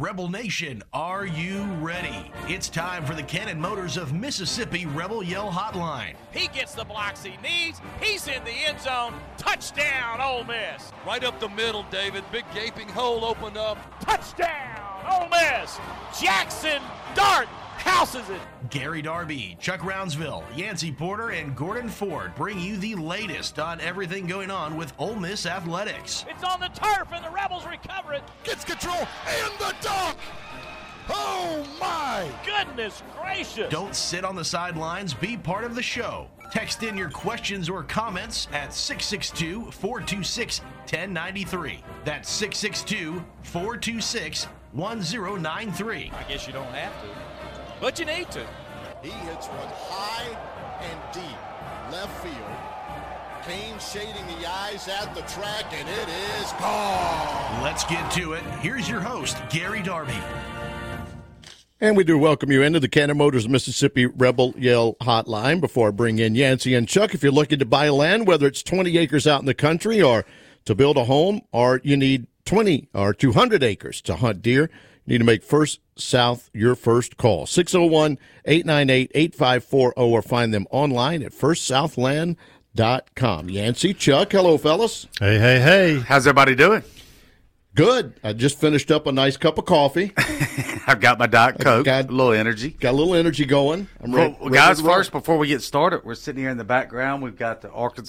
Rebel Nation, are you ready? It's time for the Cannon Motors of Mississippi Rebel Yell Hotline. He gets the blocks he needs. He's in the end zone. Touchdown, Ole Miss. Right up the middle, David. Big gaping hole opened up. Touchdown, Ole Miss. Jackson Dart houses it. Gary Darby, Chuck Rounsville, Yancey Porter, and Gordon Ford bring you the latest on everything going on with Ole Miss athletics. It's on the turf, and the Rebels recover it. Gets control, and the dunk! Oh, my! Goodness gracious. Don't sit on the sidelines. Be part of the show. Text in your questions or comments at 662-426-1093. That's 662-426-1093. I guess you don't have to, but you need to. He hits one high and deep left field. Kane shading the eyes at the track, and it is gone. Let's get to it. Here's your host, Gary Darby. And we do welcome you into the Cannon Motors Mississippi Rebel Yell Hotline. Before I bring in Yancey and Chuck, if you're looking to buy land, whether it's 20 acres out in the country or to build a home, or you need 20 or 200 acres to hunt deer, you need to make First South your first call. 601-898-8540 or find them online at firstsouthland.com. Yancey, Chuck, hello, fellas. Hey. How's everybody doing? Good. I just finished up a nice cup of coffee. I've got my Diet Coke, a little energy. Got a little energy going. I'm ready. Well, guys, first, before we get started, we're sitting here in the background. We've got the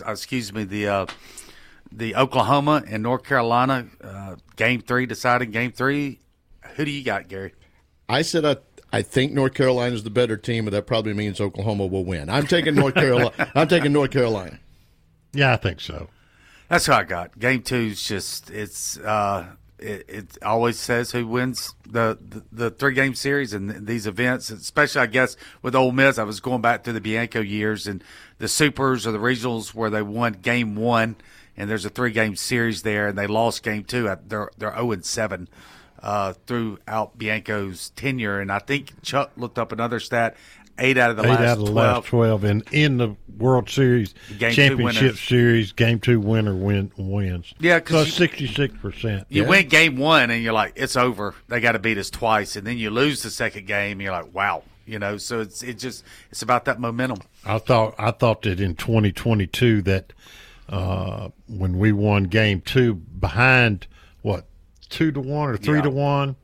the Oklahoma and North Carolina Game 3, deciding Game 3. Who do you got, Gary? I said I think North Carolina is the better team, but that probably means Oklahoma will win. I'm taking North Carolina. Yeah, I think so. That's what I got. Game 2 is just it always says who wins the 3-game series and these events, especially I guess with Ole Miss. I was going back to the Bianco years and the Supers or the regionals where they won Game 1 and there's a 3-game series there and they lost Game 2. They're 0-7 throughout Bianco's tenure, and I think Chuck looked up another stat. 8 out of the last 12, and in the World Series Championship Series, Game 2 winner wins. Yeah, so 66%. You win Game 1, and you're like, it's over. They got to beat us twice, and then you lose the second game, and you're like, wow. So it's about that momentum. I thought that in 2022 that when we won Game 2 behind 2-1 or 3-1,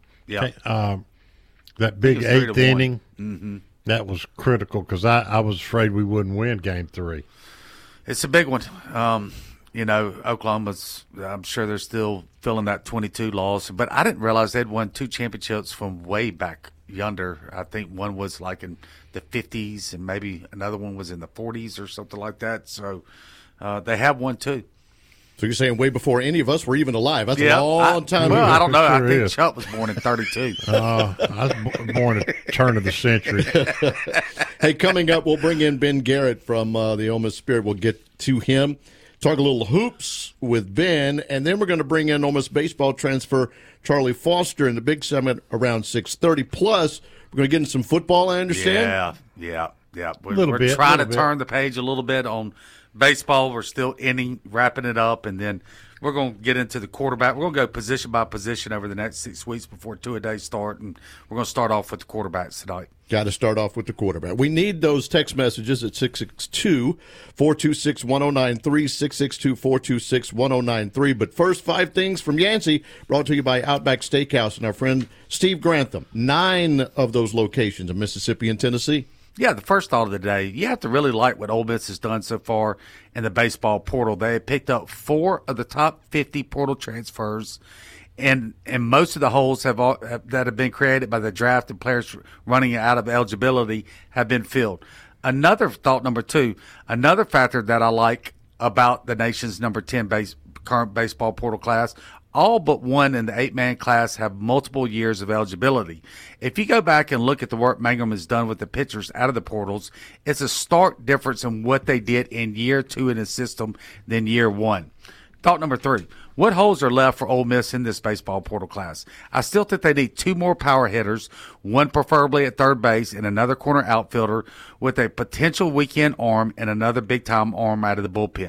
that big 8th inning. Mm-hmm. That was critical because I was afraid we wouldn't win Game 3. It's a big one. Oklahoma's, I'm sure they're still feeling that 22 loss. But I didn't realize they'd won 2 championships from way back yonder. I think one was like in the 50s and maybe another one was in the 40s or something like that. So they have won 2. So you're saying way before any of us were even alive. That's a long time ago. I don't know. Sure I think Chuck was born in 32. I was born at the turn of the century. Hey, coming up, we'll bring in Ben Garrett from the Ole Miss Spirit. We'll get to him, talk a little hoops with Ben, and then we're going to bring in Ole Miss baseball transfer Charlie Foster in the big segment around 6:30. Plus, we're going to get into some football, I understand. Yeah. We're trying to turn the page a little bit on baseball. We're still wrapping it up, and then we're going to get into the quarterback. We're going to go position by position over the next 6 weeks before 2-a-days start, and we're going to start off with the quarterbacks tonight. Got to start off with the quarterback. We need those text messages at 662-426-1093, 662-426-1093. But first, 5 things from Yancey, brought to you by Outback Steakhouse and our friend Steve Grantham. 9 of those locations in Mississippi and Tennessee. Yeah, the first thought of the day, you have to really like what Ole Miss has done so far in the baseball portal. They have picked up 4 of the top 50 portal transfers, and most of the holes that have been created by the draft and players running out of eligibility have been filled. Another thought, number 2, another factor that I like about the nation's number 10 current baseball portal class, all but one in the 8-man class have multiple years of eligibility. If you go back and look at the work Mangum has done with the pitchers out of the portals, it's a stark difference in what they did in year 2 in the system than year 1. Thought number 3, what holes are left for Ole Miss in this baseball portal class? I still think they need 2 more power hitters, one preferably at third base and another corner outfielder with a potential weekend arm and another big-time arm out of the bullpen.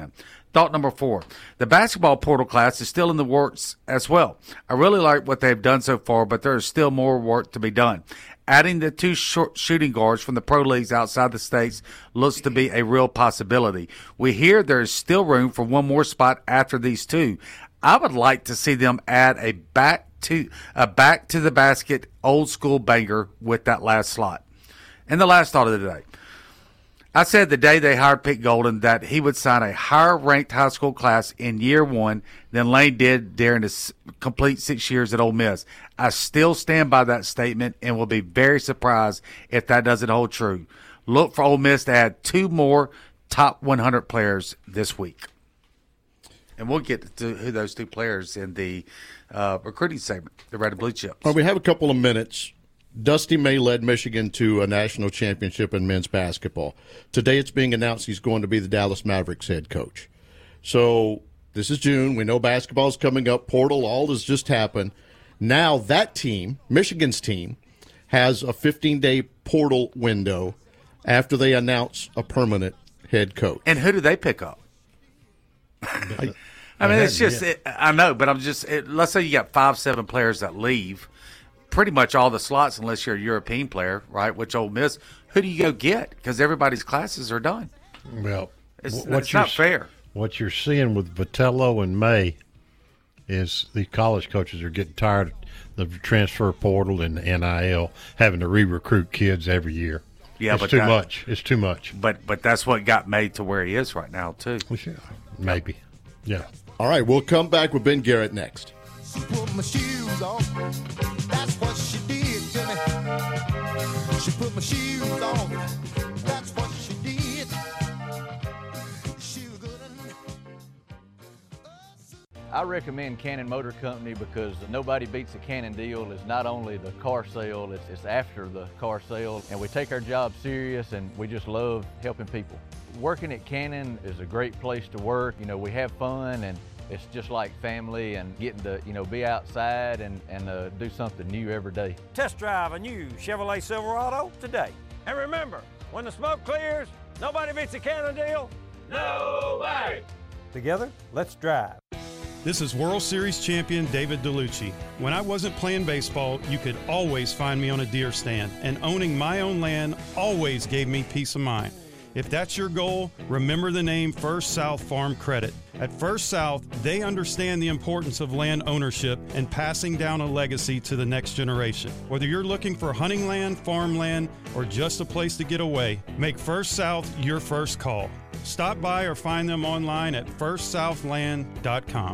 Thought number 4, the basketball portal class is still in the works as well. I really like what they've done so far, but there is still more work to be done. Adding the 2 short shooting guards from the pro leagues outside the states looks to be a real possibility. We hear there is still room for one more spot after these 2. I would like to see them add a back to the basket old school banger with that last slot. And the last thought of the day. I said the day they hired Pete Golden that he would sign a higher-ranked high school class in year 1 than Lane did during his complete 6 years at Ole Miss. I still stand by that statement and will be very surprised if that doesn't hold true. Look for Ole Miss to add 2 more top 100 players this week. And we'll get to who those 2 players in the recruiting segment, the Red and Blue Chips. Well, we have a couple of minutes. Dusty May led Michigan to a national championship in men's basketball. Today it's being announced he's going to be the Dallas Mavericks head coach. So this is June. We know basketball's coming up. Portal, all has just happened. Now that team, Michigan's team, has a 15-day portal window after they announce a permanent head coach. And who do they pick up? I mean, it's just I know, but let's say you got 5-7 players that leave. Pretty much all the slots, unless you're a European player, right? Which Ole Miss, who do you go get? Because everybody's classes are done. Well, it's not fair. What you're seeing with Vitello and May is the college coaches are getting tired of the transfer portal and the NIL, having to re-recruit kids every year. Yeah, it's too much. It's too much. But that's what got May to where he is right now, too. Maybe. Yeah. All right, we'll come back with Ben Garrett next. She put my shoes on. That's what she did to me. She put my shoes on. That's what she did. She was good. I recommend Cannon Motor Company because nobody beats a Cannon deal. It's not only the car sale, it's after the car sale. And we take our job serious and we just love helping people. Working at Cannon is a great place to work. You know, we have fun and it's just like family and getting to, be outside and do something new every day. Test drive a new Chevrolet Silverado today. And remember, when the smoke clears, nobody beats a Cannon deal. Nobody! Together, let's drive. This is World Series champion David DeLucci. When I wasn't playing baseball, you could always find me on a deer stand, and owning my own land always gave me peace of mind. If that's your goal, remember the name First South Farm Credit. At First South, they understand the importance of land ownership and passing down a legacy to the next generation. Whether you're looking for hunting land, farmland, or just a place to get away, make First South your first call. Stop by or find them online at firstsouthland.com.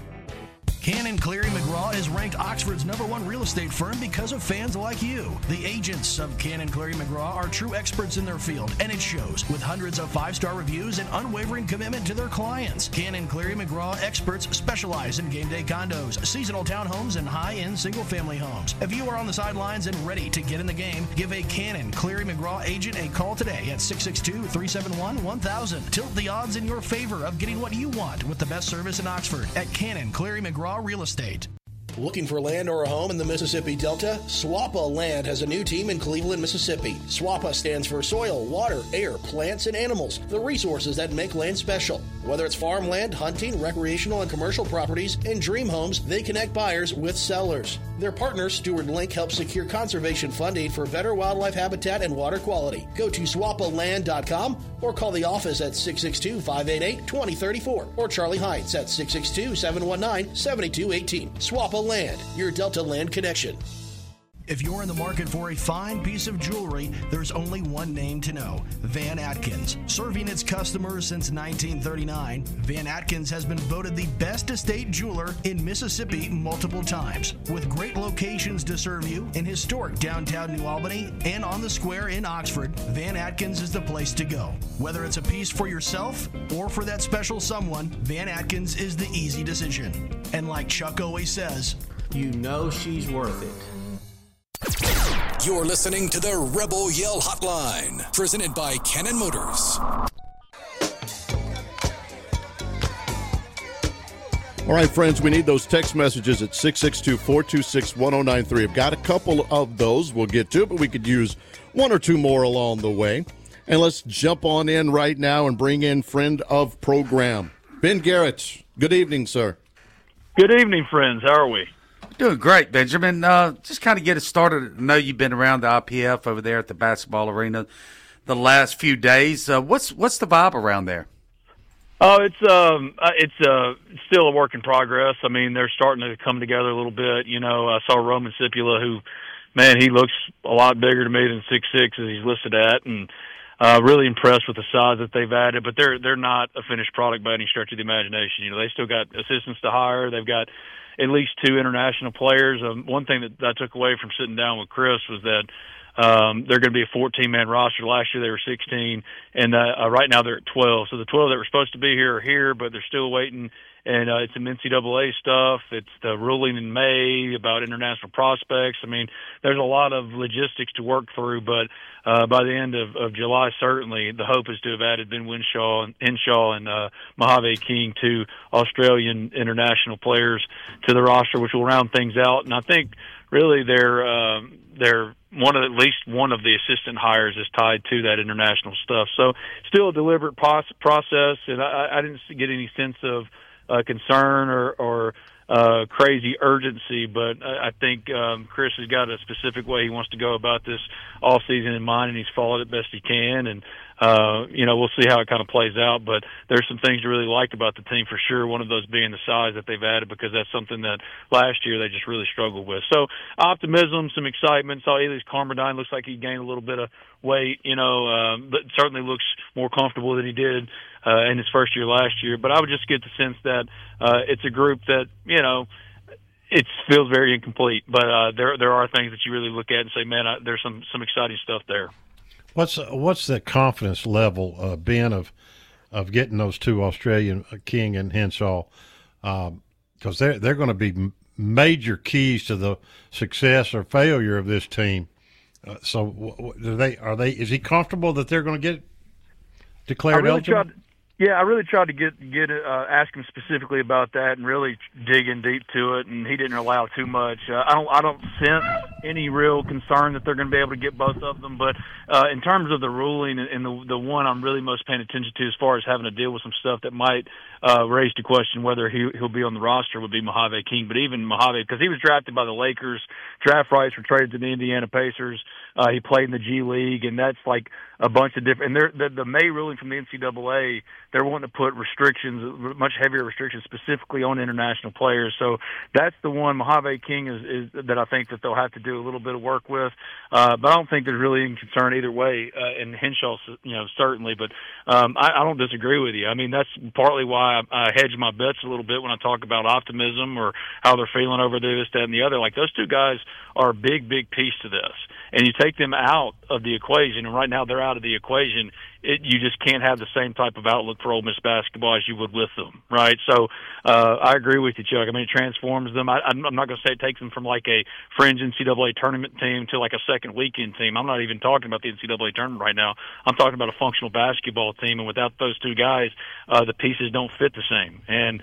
Cannon Cleary McGraw is ranked Oxford's #1 real estate firm because of fans like you. The agents of Cannon Cleary McGraw are true experts in their field, and it shows with hundreds of 5-star reviews and unwavering commitment to their clients. Cannon Cleary McGraw experts specialize in game day condos, seasonal townhomes, and high-end single-family homes. If you are on the sidelines and ready to get in the game, give a Cannon Cleary McGraw agent a call today at 662-371-1000. Tilt the odds in your favor of getting what you want with the best service in Oxford at Cannon Cleary McGraw Real Estate. Looking for land or a home in the Mississippi Delta? Swappa Land has a new team in Cleveland, Mississippi. Swappa stands for soil, water, air, plants, and animals, the resources that make land special. Whether it's farmland, hunting, recreational, and commercial properties, and dream homes, they connect buyers with sellers. Their partner, Steward Link, helps secure conservation funding for better wildlife habitat and water quality. Go to swappaland.com or call the office at 662-588-2034 or Charlie Heights at 662-719-7218. Swappa Land, your Delta Land connection. If you're in the market for a fine piece of jewelry, there's only one name to know: Van Atkins. Serving its customers since 1939, Van Atkins has been voted the best estate jeweler in Mississippi multiple times. With great locations to serve you in historic downtown New Albany and on the square in Oxford, Van Atkins is the place to go. Whether it's a piece for yourself or for that special someone, Van Atkins is the easy decision. And like Chuck always says, you know she's worth it. You're listening to the Rebel Yell Hotline, presented by Cannon Motors. All right, friends, we need those text messages at 662-426-1093. I've got a couple of those we'll get to, but we could use one or two more along the way. And let's jump on in right now and bring in friend of program, Ben Garrett, good evening, sir. Good evening, friends. How are we? Doing great, Benjamin. Just kind of get us started. I know you've been around the IPF over there at the basketball arena the last few days. What's the vibe around there? Oh, it's still a work in progress. I mean, they're starting to come together a little bit. You know, I saw Roman Scipula, who, man, he looks a lot bigger to me than 6'6" as he's listed at, and really impressed with the size that they've added. But they're not a finished product by any stretch of the imagination. You know, they still got assistants to hire. They've got at least 2 international players. One thing that I took away from sitting down with Chris was that they're going to be a 14-man roster. Last year they were 16, and right now they're at 12. So the 12 that were supposed to be here are here, but they're still waiting. And it's some NCAA stuff. It's the ruling in May about international prospects. I mean, there's a lot of logistics to work through, but by the end of July, certainly, the hope is to have added Ben Henshaw and Mojave King, 2 Australian international players, to the roster, which will round things out. And I think really they're at least one of the assistant hires is tied to that international stuff. So still a deliberate process, and I didn't get any sense of concern or crazy urgency, but I think Chris has got a specific way he wants to go about this all season in mind, and he's followed it best he can. And we'll see how it kind of plays out, but there's some things you really liked about the team for sure. One of those being the size that they've added, because that's something that last year they just really struggled with. So optimism, some excitement. Saw Elias Carmerdine, looks like he gained a little bit of weight, but certainly looks more comfortable than he did in his first year last year. But I would just get the sense that it's a group that, it feels very incomplete, but there are things that you really look at and say, man, there's some exciting stuff there. What's the confidence level, Ben, of getting those 2 Australian, King and Henshaw, because they're going to be major keys to the success or failure of this team. So is he comfortable that they're going to get declared eligible? I really tried to get ask him specifically about that and really dig in deep to it, and he didn't allow too much. I don't sense any real concern that they're going to be able to get both of them. But in terms of the ruling, and the one I'm really most paying attention to as far as having to deal with some stuff that might raise the question whether he'll be on the roster, would be Mojave King. But even Mojave, because he was drafted by the Lakers, draft rights were traded to the Indiana Pacers. He played in the G League, and that's like a bunch of different. And the May ruling from the NCAA, they're wanting to put restrictions, much heavier restrictions, specifically on international players. So that's the one. Mojave King is that I think that they'll have to do a little bit of work with. But I don't think there's really any concern either way. And Henshaw, certainly. But I don't disagree with you. I mean, that's partly why I hedge my bets a little bit when I talk about optimism or how they're feeling over this, that, and the other. Like, those 2 guys are a big, big piece to this. And you take them out of the equation, and right now they're out of the equation, you just can't have the same type of outlook for Ole Miss basketball as you would with them, right? So I agree with you, Chuck. I mean, it transforms them. I'm not going to say it takes them from like a fringe NCAA tournament team to like a second weekend team. I'm not even talking about the NCAA tournament right now. I'm talking about a functional basketball team, and without those 2 guys, the pieces don't fit the same. And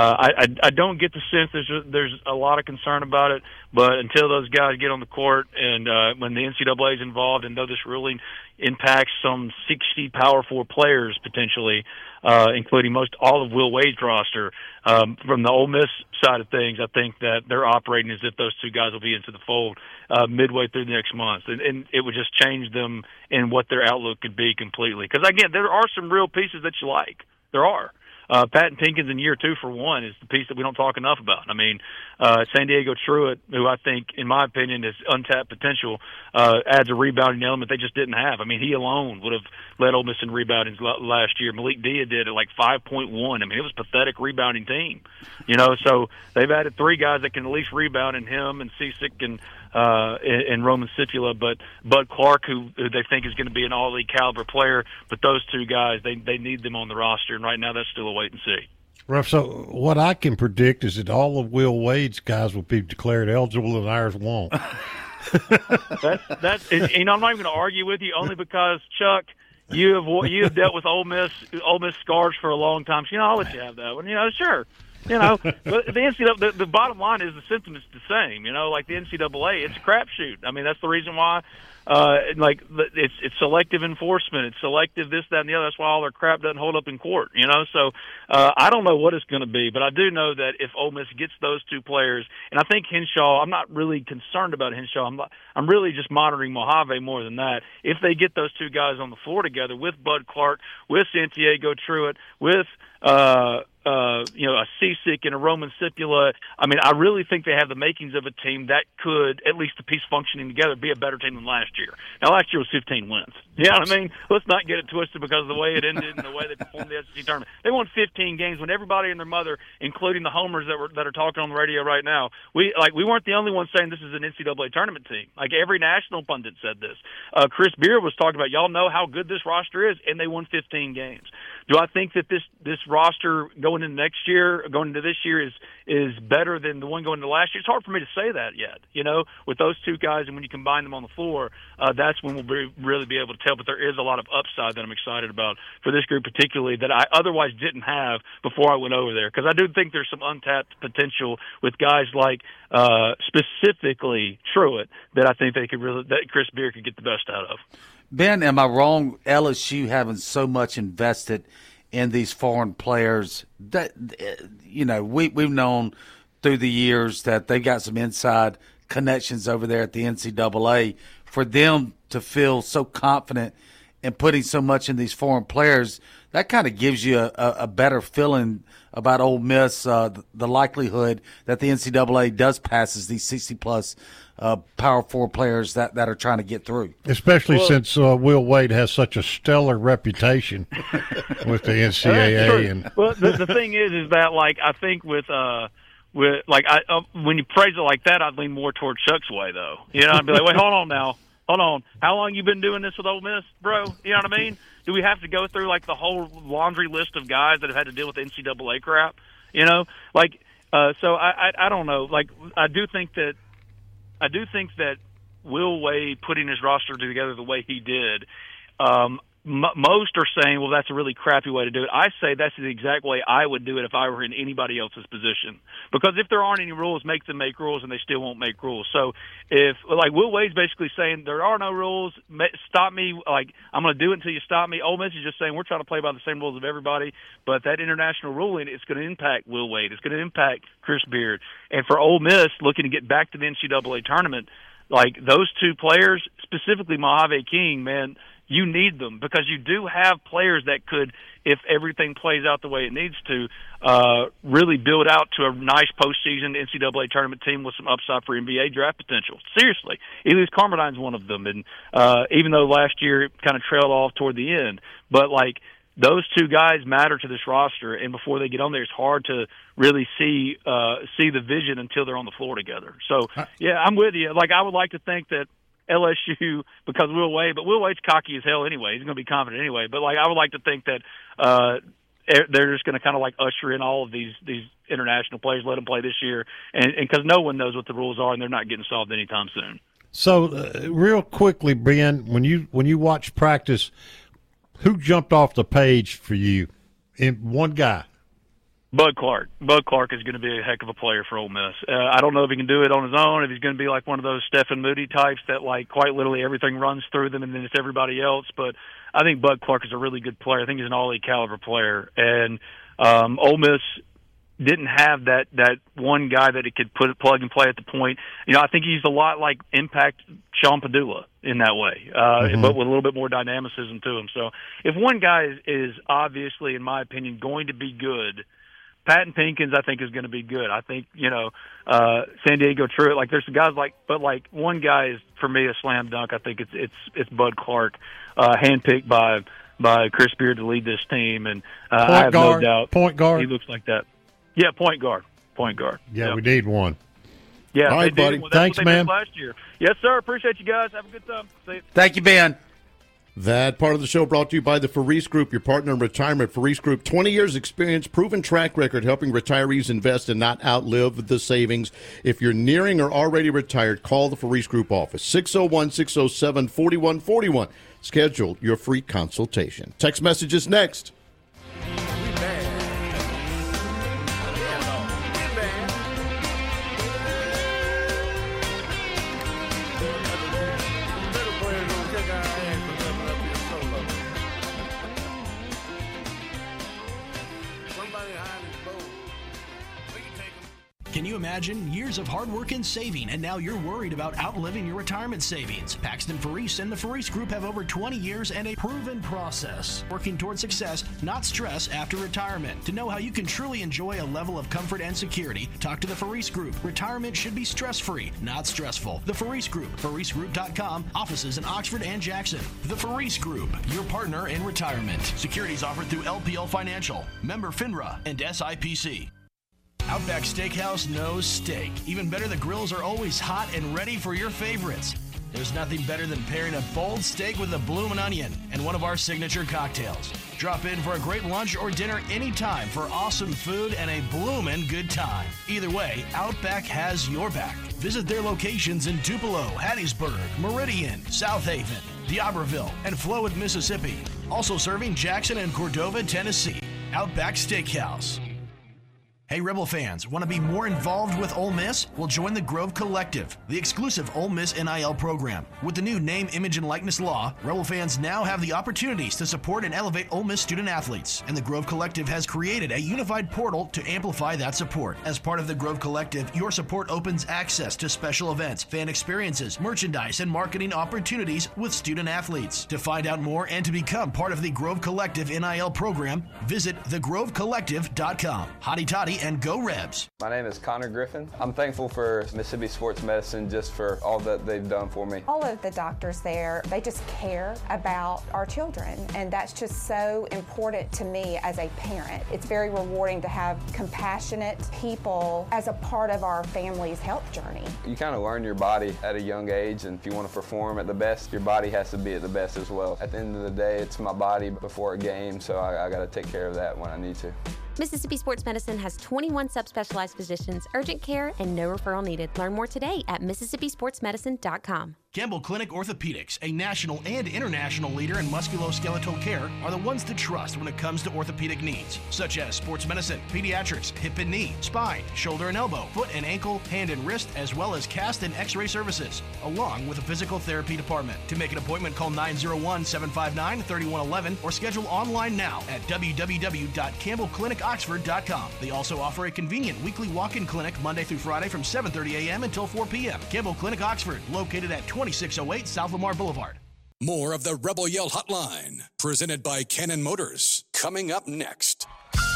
I don't get the sense there's a lot of concern about it, but until those guys get on the court and when the NCAA is involved, and though this ruling impacts some 60 Power 4 players potentially, including most all of Will Wade's roster. From the Ole Miss side of things, I think that they're operating as if those 2 guys will be into the fold midway through the next month, and it would just change them in what their outlook could be completely. Because again, there are some real pieces that you like. There are. Patton Pinkins in year 2 for one is the piece that we don't talk enough about. I mean, San Diego Truitt, who I think, in my opinion, is untapped potential, adds a rebounding element they just didn't have. I mean, he alone would have led Ole Miss in rebounding last year. Malik Dia did at like 5.1. I mean, it was a pathetic rebounding team. So they've added 3 guys that can at least rebound in him and Cisick and Roman Scipula, but Bud Clark, who they think is going to be an all-league caliber player. But those 2 guys, they need them on the roster, and right now that's still a wait and see. Ruff, so what I can predict is that all of Will Wade's guys will be declared eligible and ours won't. That's I'm not even going to argue with you, only because, Chuck, you have dealt with Ole Miss scars for a long time. So, I'll let you have that one. Sure. But the NCAA, the bottom line is the sentiment's the same. Like the NCAA, it's a crapshoot. I mean, that's the reason why like it's selective enforcement, it's selective this, that, and the other. That's why all their crap doesn't hold up in court, you know. So I don't know what it's going to be, but I do know that if Ole Miss gets those two players, and I think Henshaw, I'm not really concerned about Henshaw. I'm really just monitoring Mojave more than that. If they get those two guys on the floor together with Bud Clark, with Santiago Truitt, with a Cisick and a Roman Scipula. I mean, I really think they have the makings of a team that could, at least the piece functioning together, be a better team than last year. Now, last year was 15 wins. You know what I mean? Let's not get it twisted because of the way it ended and the way they performed the SEC tournament. They won 15 games when everybody and their mother, including the homers that are talking on the radio right now, we weren't the only ones saying this is an NCAA tournament team. Like, every national pundit said this. Chris Beard was talking about, y'all know how good this roster is, and they won 15 games. Do I think that this roster going into next year, going into this year, is better than the one going into last year? It's hard for me to say that yet. You know, with those two guys, and when you combine them on the floor, that's when we'll really be able to tell. But there is a lot of upside that I'm excited about for this group, particularly that I otherwise didn't have before I went over there, because I do think there's some untapped potential with guys like specifically Truitt that I think that Chris Beard could get the best out of. Ben, am I wrong? LSU having so much invested in these foreign players that, you know, we've known through the years that they've got some inside connections over there at the NCAA. For them to feel so confident in putting so much in these foreign players, that kind of gives you a better feeling about Ole Miss, the likelihood that the NCAA does passes these 60-plus Power Four players that are trying to get through. Especially since Will Wade has such a stellar reputation with the NCAA. Well, the thing is that, like, I think when you phrase it like that, I'd lean more toward Chuck's way, though. You know, I'd be like, wait, hold on. How long you been doing this with Ole Miss, bro? You know what I mean? Do we have to go through, like, the whole laundry list of guys that have had to deal with the NCAA crap? You know, like, so I don't know. Like, I do think that Will Wade putting his roster together the way he did, most are saying, well, that's a really crappy way to do it. I say that's the exact way I would do it if I were in anybody else's position. Because if there aren't any rules, make them make rules, and they still won't make rules. So if, like, Will Wade's basically saying there are no rules, stop me, like, I'm going to do it until you stop me. Ole Miss is just saying we're trying to play by the same rules of everybody, but that international ruling, it's going to impact Will Wade. It's going to impact Chris Beard. And for Ole Miss, looking to get back to the NCAA tournament, like, those two players, specifically Mojave King, man, you need them because you do have players that could, if everything plays out the way it needs to, really build out to a nice postseason NCAA tournament team with some upside for NBA draft potential. Seriously. Elias Carmodine's one of them. And even though last year it kind of trailed off toward the end, but, like, those two guys matter to this roster, and before they get on there, it's hard to really see the vision until they're on the floor together. So, yeah, I'm with you. Like, I would like to think that LSU, because Will Wade's cocky as hell anyway. He's going to be confident anyway. But, like, I would like to think that they're just going to kind of, like, usher in all of these international players, let them play this year, and because no one knows what the rules are, and they're not getting solved anytime soon. So, real quickly, Ben, when you watch practice, who jumped off the page for you? One guy. Bud Clark. Bud Clark is going to be a heck of a player for Ole Miss. I don't know if he can do it on his own, if he's going to be like one of those Stephen Moody types that, like, quite literally everything runs through them and then it's everybody else. But I think Bud Clark is a really good player. I think he's an all-league caliber player. And Ole Miss didn't have that one guy that it could plug and play at the point. You know, I think he's a lot like impact Sean Padula in that way, but with a little bit more dynamicism to him. So if one guy is obviously, in my opinion, going to be good, Patton Pinkins, I think, is going to be good. I think, you know, Santiago Truitt, like, there's some guys but one guy is, for me, a slam dunk. I think it's Bud Clark, handpicked by Chris Beard to lead this team, and I have no doubt point guard. He looks like that. Yeah, point guard. Yeah, we need one. Yeah, all right, buddy. Thanks, man. Last year. Yes, sir. Appreciate you guys. Have a good time. See you. Thank you, Ben. That part of the show brought to you by the Faris Group, your partner in retirement. Faris Group, 20 years experience, proven track record, helping retirees invest and not outlive the savings. If you're nearing or already retired, call the Faris Group office, 601-607-4141. Schedule your free consultation. Text messages next. Can you imagine years of hard work and saving, and now you're worried about outliving your retirement savings? Paxton Faris and the Faris Group have over 20 years and a proven process, working toward success, not stress after retirement. To know how you can truly enjoy a level of comfort and security, talk to the Faris Group. Retirement should be stress-free, not stressful. The Faris Group, FarisGroup.com, offices in Oxford and Jackson. The Faris Group, your partner in retirement. Securities offered through LPL Financial, member FINRA, and SIPC. Outback Steakhouse knows steak. Even better, the grills are always hot and ready for your favorites. There's nothing better than pairing a bold steak with a bloomin' onion and one of our signature cocktails. Drop in for a great lunch or dinner anytime for awesome food and a bloomin' good time. Either way, Outback has your back. Visit their locations in Tupelo, Hattiesburg, Meridian, South Haven, D'Iberville, and Flowood, Mississippi. Also serving Jackson and Cordova, Tennessee. Outback Steakhouse. Hey, Rebel fans, want to be more involved with Ole Miss? Well, join the Grove Collective, the exclusive Ole Miss NIL program. With the new name, image, and likeness law, Rebel fans now have the opportunities to support and elevate Ole Miss student athletes. And the Grove Collective has created a unified portal to amplify that support. As part of the Grove Collective, your support opens access to special events, fan experiences, merchandise, and marketing opportunities with student athletes. To find out more and to become part of the Grove Collective NIL program, visit thegrovecollective.com. Hotty toddy and go Rebs. My name is Connor Griffin. I'm thankful for Mississippi Sports Medicine just for all that they've done for me. All of the doctors there, they just care about our children, and that's just so important to me as a parent. It's very rewarding to have compassionate people as a part of our family's health journey. You kind of learn your body at a young age, and if you want to perform at the best, your body has to be at the best as well. At the end of the day, it's my body before a game, so I got to take care of that when I need to. Mississippi Sports Medicine has 21 subspecialized physicians, urgent care, and no referral needed. Learn more today at MississippiSportsMedicine.com. Campbell Clinic Orthopedics, a national and international leader in musculoskeletal care, are the ones to trust when it comes to orthopedic needs, such as sports medicine, pediatrics, hip and knee, spine, shoulder and elbow, foot and ankle, hand and wrist, as well as cast and x-ray services, along with a physical therapy department. To make an appointment, call 901-759-3111 or schedule online now at www.campbellclinicoxford.com. They also offer a convenient weekly walk-in clinic Monday through Friday from 7:30 a.m. until 4 p.m. Campbell Clinic Oxford, located at 2608 South Lamar Boulevard. More of the Rebel Yell Hotline, presented by Cannon Motors, coming up next.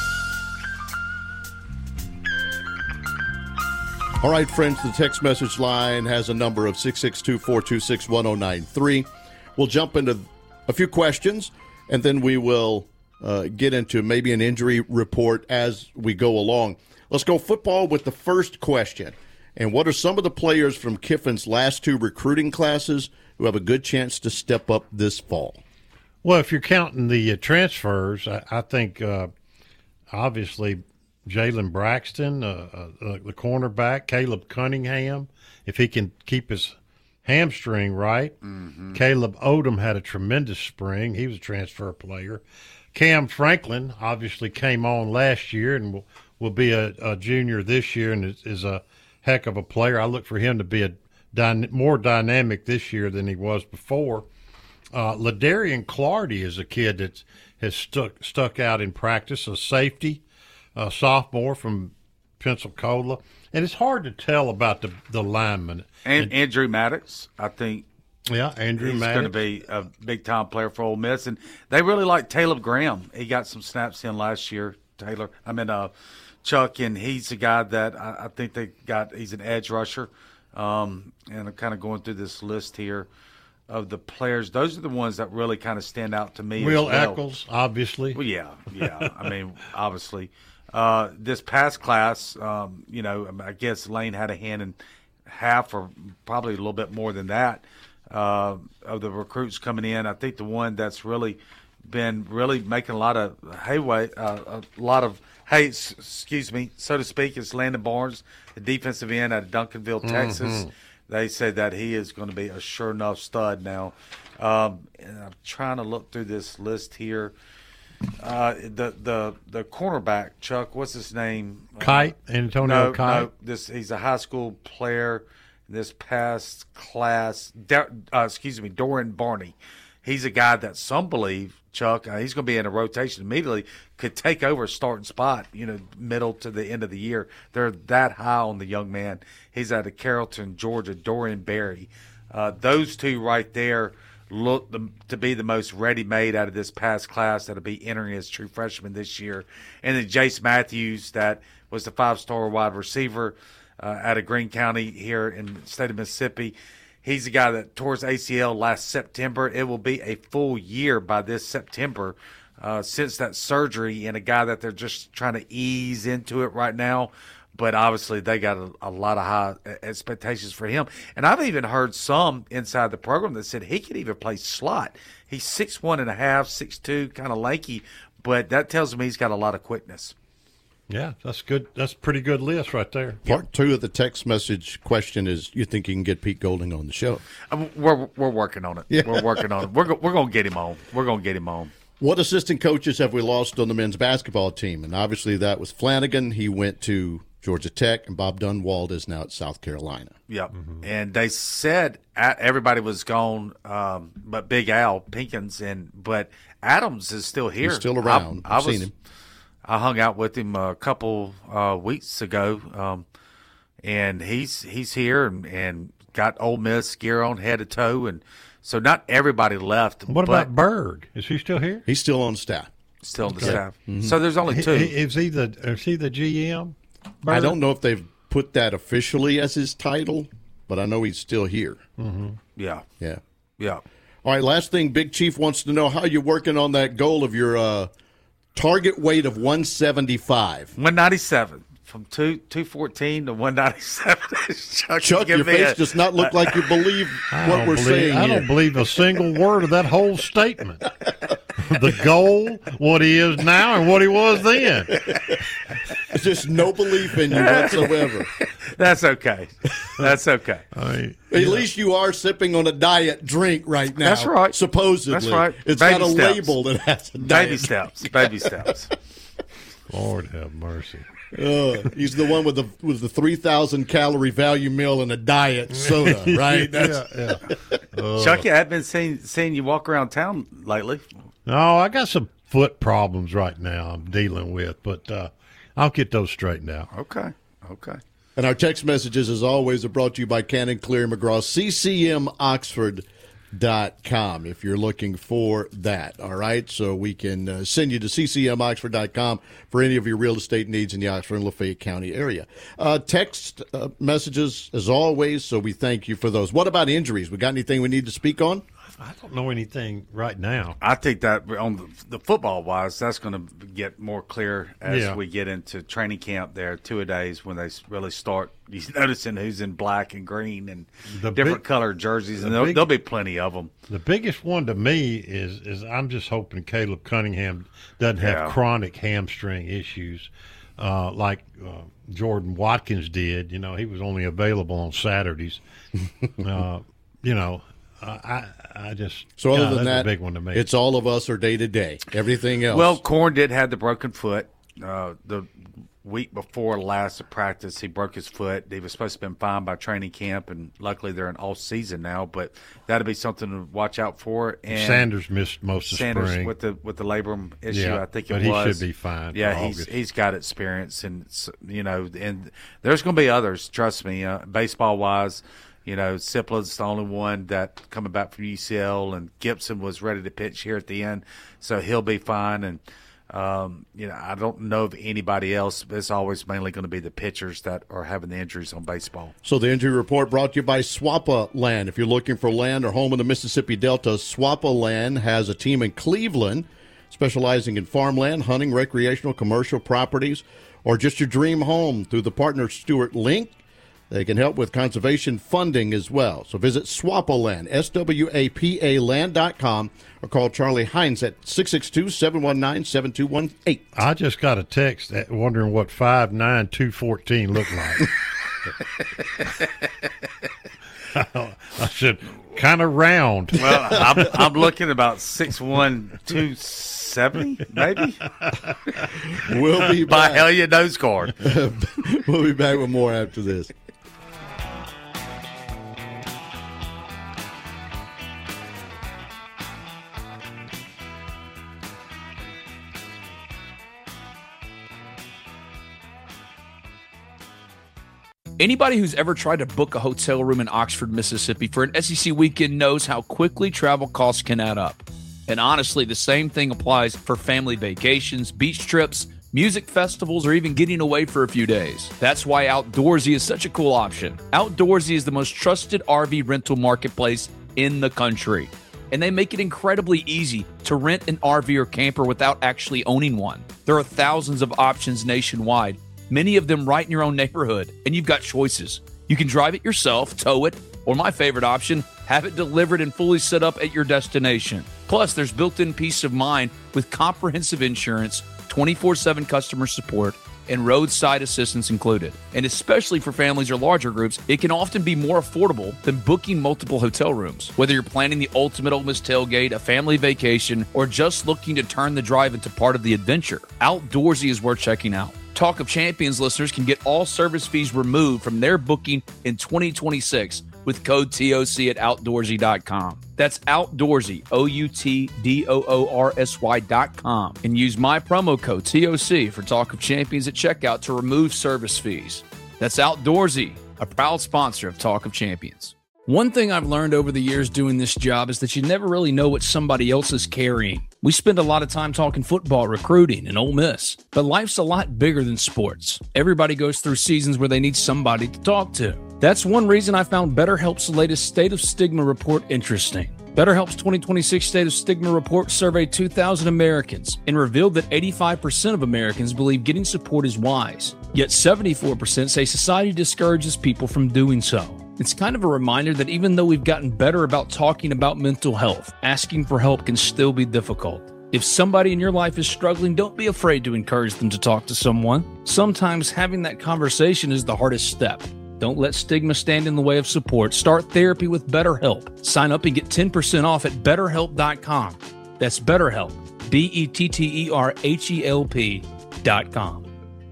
All right, friends, the text message line has a number of 662-426-1093. We'll jump into a few questions, and then we will get into maybe an injury report as we go along. Let's go football with the first question. And what are some of the players from Kiffin's last two recruiting classes who have a good chance to step up this fall? Well, if you're counting the transfers, I think obviously Jalen Braxton, the cornerback, Caleb Cunningham, if he can keep his hamstring right. Mm-hmm. Caleb Odom had a tremendous spring. He was a transfer player. Cam Franklin obviously came on last year and will be a junior this year and is a heck of a player. I look for him to be more dynamic this year than he was before. Ladarian Clardy is a kid that has stuck out in practice, a safety, a sophomore from Pensacola. And it's hard to tell about the linemen. And Andrew Maddox, I think. Yeah, Andrew Maddox. He's going to be a big-time player for Ole Miss. And they really like Taylor Graham. He got some snaps in last year, Chuck, and he's a guy that I think he's an edge rusher. And I'm kind of going through this list here of the players. Those are the ones that really kind of stand out to me. Will Eccles, obviously. Well, yeah. Obviously. This past class, I guess Lane had a hand in half or probably a little bit more than that of the recruits coming in. I think the one that's really been making a lot of so to speak, is Landon Barnes, the defensive end out of Duncanville, Texas. Mm-hmm. They said that he is going to be a sure enough stud now. And I'm trying to look through this list here. The cornerback, Chuck, what's his name? Antonio Kite. No, he's a high school player. This past class, Dorian Barney. he's a guy that some believe, Chuck, he's going to be in a rotation immediately, could take over a starting spot, middle to the end of the year. They're that high on the young man. He's out of Carrollton, Georgia, Dorian Berry. Those two right there look to be the most ready-made out of this past class that'll be entering as true freshman this year. And then Jace Matthews, that was the 5-star wide receiver out of Greene County here in the state of Mississippi. He's a guy that tore his ACL last September. It will be a full year by this September since that surgery, and a guy that they're just trying to ease into it right now. But obviously they got a lot of high expectations for him. And I've even heard some inside the program that said he could even play slot. He's 6'1.5", 6'2", kind of lanky, but that tells me he's got a lot of quickness. Yeah, that's good. That's a pretty good list right there. Part 2 of the text message question is, you think you can get Pete Golding on the show? We're working on it. Yeah. We're working on it. We're going to get him on. We're going to get him on. What assistant coaches have we lost on the men's basketball team? And obviously that was Flanagan. He went to Georgia Tech, and Bob Dunwald is now at South Carolina. Yep. Mm-hmm. And they said everybody was gone, but Big Al Pinkins, but Adams is still here. He's still around. I've seen him. I hung out with him a couple weeks ago, and he's here and got Ole Miss gear on head to toe, and so not everybody left. What about Berg? Is he still here? He's still on staff. Still on the staff. Mm-hmm. So there's only 2. Is he the GM? Berg? I don't know if they've put that officially as his title, but I know he's still here. Mm-hmm. Yeah. All right, last thing, Big Chief wants to know how you're working on that goal of your target weight of 175. 197. From 214 to 197. Chuck, your face does not look like you believe what we're saying. I don't believe a single word of that whole statement. The goal, what he is now, and what he was then. There's just no belief in you whatsoever. That's okay. That's okay. At least you are sipping on a diet drink right now. That's right. Supposedly. That's right. It's Baby got a steps. label that has a diet Baby steps. Baby steps. Lord have mercy. He's the one with the 3,000 calorie value meal and a diet soda, right? Yeah. Chucky, I've been seeing you walk around town lately. No, I got some foot problems right now I'm dealing with, but I'll get those straightened out. Okay. And our text messages, as always, are brought to you by Cannon Cleary McGraw, ccmoxford.com, if you're looking for that. All right, so we can send you to ccmoxford.com for any of your real estate needs in the Oxford and Lafayette County area. Text messages, as always, so we thank you for those. What about injuries? We got anything we need to speak on? I don't know anything right now. I think that on the football-wise, that's going to get more clear as we get into training camp there, 2-a-days when they really start noticing who's in black and green and different colored jerseys, and there'll be plenty of them. The biggest one to me is I'm just hoping Caleb Cunningham doesn't have chronic hamstring issues like Jordan Watkins did. He was only available on Saturdays. I just other than that's that, a big one to me. It's all of us or day to day. Everything else. Well, Corn did have the broken foot. The week before last of practice, he broke his foot. He was supposed to have been fine by training camp, and luckily they're in all season now. But that'll be something to watch out for. And Sanders missed most of spring with the labrum issue. Yeah, I think but he should be fine. Yeah, he's got experience, and and there's going to be others. Trust me, baseball wise. Sipla's the only one that coming back from UCL, and Gibson was ready to pitch here at the end, so he'll be fine. And I don't know of anybody else. But it's always mainly going to be the pitchers that are having the injuries on baseball. So the injury report brought to you by Swappa Land. If you're looking for land or home in the Mississippi Delta, Swappa Land has a team in Cleveland specializing in farmland, hunting, recreational, commercial properties, or just your dream home through the partner Stewart Link. They can help with conservation funding as well. So visit Swapaland, SWAPA land.com, or call Charlie Hines at 662-719-7218. I just got a text wondering what 5'9", 214 looked like. I said, kind of round. Well, I'm looking about 6'1", 270, maybe. We'll be back. By hell, your nose guard. We'll be back with more after this. Anybody who's ever tried to book a hotel room in Oxford, Mississippi for an SEC weekend knows how quickly travel costs can add up. And honestly, the same thing applies for family vacations, beach trips, music festivals, or even getting away for a few days. That's why Outdoorsy is such a cool option. Outdoorsy is the most trusted RV rental marketplace in the country. And they make it incredibly easy to rent an RV or camper without actually owning one. There are thousands of options nationwide, many of them right in your own neighborhood, and you've got choices. You can drive it yourself, tow it, or my favorite option, have it delivered and fully set up at your destination. Plus, there's built-in peace of mind with comprehensive insurance, 24/7 customer support, and roadside assistance included. And especially for families or larger groups, it can often be more affordable than booking multiple hotel rooms. Whether you're planning the ultimate Ole Miss tailgate, a family vacation, or just looking to turn the drive into part of the adventure, Outdoorsy is worth checking out. Talk of Champions listeners can get all service fees removed from their booking in 2026 with code TOC at Outdoorsy.com. That's Outdoorsy, OUTDOORSY.com, and use my promo code TOC for Talk of Champions at checkout to remove service fees. That's Outdoorsy, a proud sponsor of Talk of Champions. One thing I've learned over the years doing this job is that you never really know what somebody else is carrying. We spend a lot of time talking football, recruiting, and Ole Miss, but life's a lot bigger than sports. Everybody goes through seasons where they need somebody to talk to. That's one reason I found BetterHelp's latest State of Stigma report interesting. BetterHelp's 2026 State of Stigma report surveyed 2,000 Americans and revealed that 85% of Americans believe getting support is wise, yet 74% say society discourages people from doing so. It's kind of a reminder that even though we've gotten better about talking about mental health, asking for help can still be difficult. If somebody in your life is struggling, don't be afraid to encourage them to talk to someone. Sometimes having that conversation is the hardest step. Don't let stigma stand in the way of support. Start therapy with BetterHelp. Sign up and get 10% off at BetterHelp.com. That's BetterHelp, BetterHelp.com.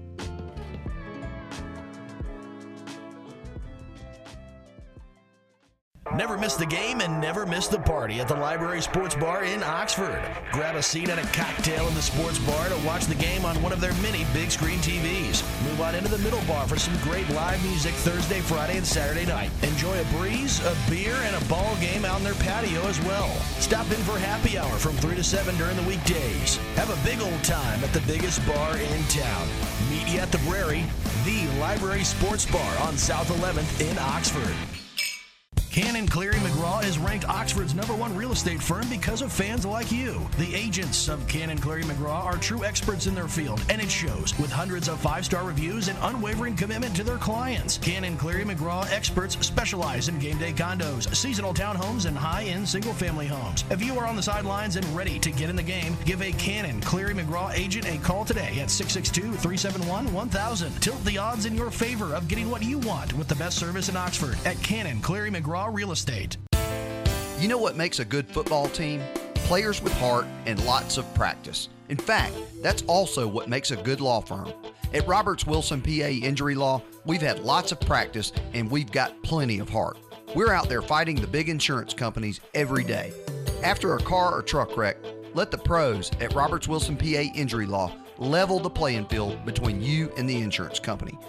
Never miss the game and never miss the party at the Library Sports Bar in Oxford. Grab a seat and a cocktail in the sports bar to watch the game on one of their many big screen TVs. Move on into the middle bar for some great live music Thursday, Friday, and Saturday night. Enjoy a breeze, a beer, and a ball game out in their patio as well. Stop in for happy hour from 3 to 7 during the weekdays. Have a big old time at the biggest bar in town. Meet you at the Brary, the Library Sports Bar on South 11th in Oxford. Cannon Cleary McGraw is ranked Oxford's #1 real estate firm because of fans like you. The agents of Cannon Cleary McGraw are true experts in their field, and it shows with hundreds of 5-star reviews and unwavering commitment to their clients. Cannon Cleary McGraw experts specialize in game day condos, seasonal townhomes, and high-end single-family homes. If you are on the sidelines and ready to get in the game, give a Cannon Cleary McGraw agent a call today at 662-371-1000. Tilt the odds in your favor of getting what you want with the best service in Oxford at Cannon Cleary McGraw Real Estate. You know what makes a good football team? Players with heart and lots of practice. In fact, that's also what makes a good law firm. At Roberts Wilson PA Injury Law, we've had lots of practice and we've got plenty of heart. We're out there fighting the big insurance companies every day. After a car or truck wreck, let the pros at Roberts Wilson PA Injury Law level the playing field between you and the insurance company.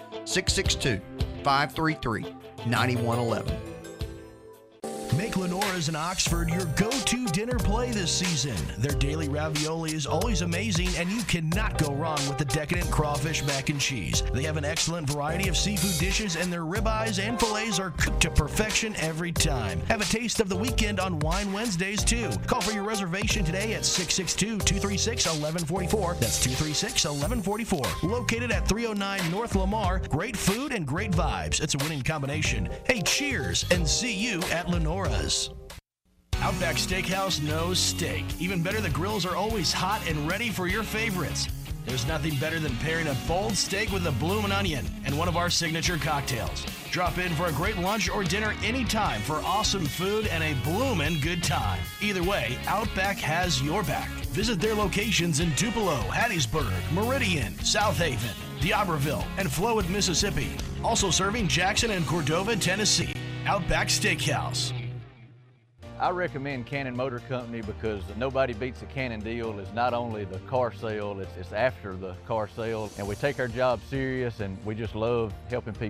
662-533-9111. Make Lenora's in Oxford your go-to dinner play this season. Their daily ravioli is always amazing, and you cannot go wrong with the decadent crawfish mac and cheese. They have an excellent variety of seafood dishes, and their ribeyes and fillets are cooked to perfection every time. Have a taste of the weekend on Wine Wednesdays, too. Call for your reservation today at 662-236-1144. That's 236-1144. Located at 309 North Lamar. Great food and great vibes. It's a winning combination. Hey, cheers, and see you at Lenora's. Outback Steakhouse knows steak. Even better, the grills are always hot and ready for your favorites. There's nothing better than pairing a bold steak with a bloomin' onion and one of our signature cocktails. Drop in for a great lunch or dinner anytime for awesome food and a bloomin' good time. Either way, Outback has your back. Visit their locations in Tupelo, Hattiesburg, Meridian, South Haven, D'Iberville, and Flowood, Mississippi. Also serving Jackson and Cordova, Tennessee. Outback Steakhouse. I recommend Cannon Motor Company because nobody beats a Cannon deal. It's not only the car sale, it's after the car sale. And we take our job serious and we just love helping people.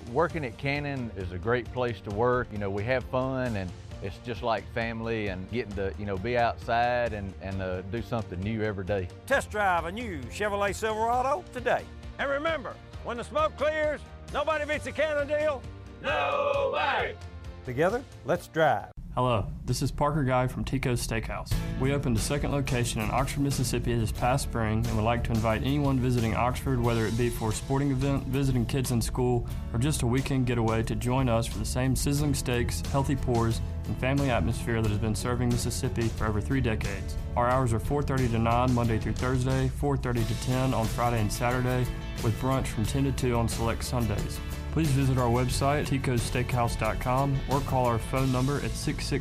Working at Cannon is a great place to work. You know, we have fun, and it's just like family, and getting to, you know, be outside and do something new every day. Test drive a new Chevrolet Silverado today. And remember, when the smoke clears, nobody beats a Cannon deal. Nobody! Together, let's drive. Hello, this is Parker Guy from Tico's Steakhouse. We opened a second location in Oxford, Mississippi this past spring and would like to invite anyone visiting Oxford, whether it be for a sporting event, visiting kids in school, or just a weekend getaway, to join us for the same sizzling steaks, healthy pours, and family atmosphere that has been serving Mississippi for over 3 decades. Our hours are 4:30 to 9 Monday through Thursday, 4:30 to 10 on Friday and Saturday, with brunch from 10 to 2 on select Sundays. Please visit our website, ticossteakhouse.com, or call our phone number at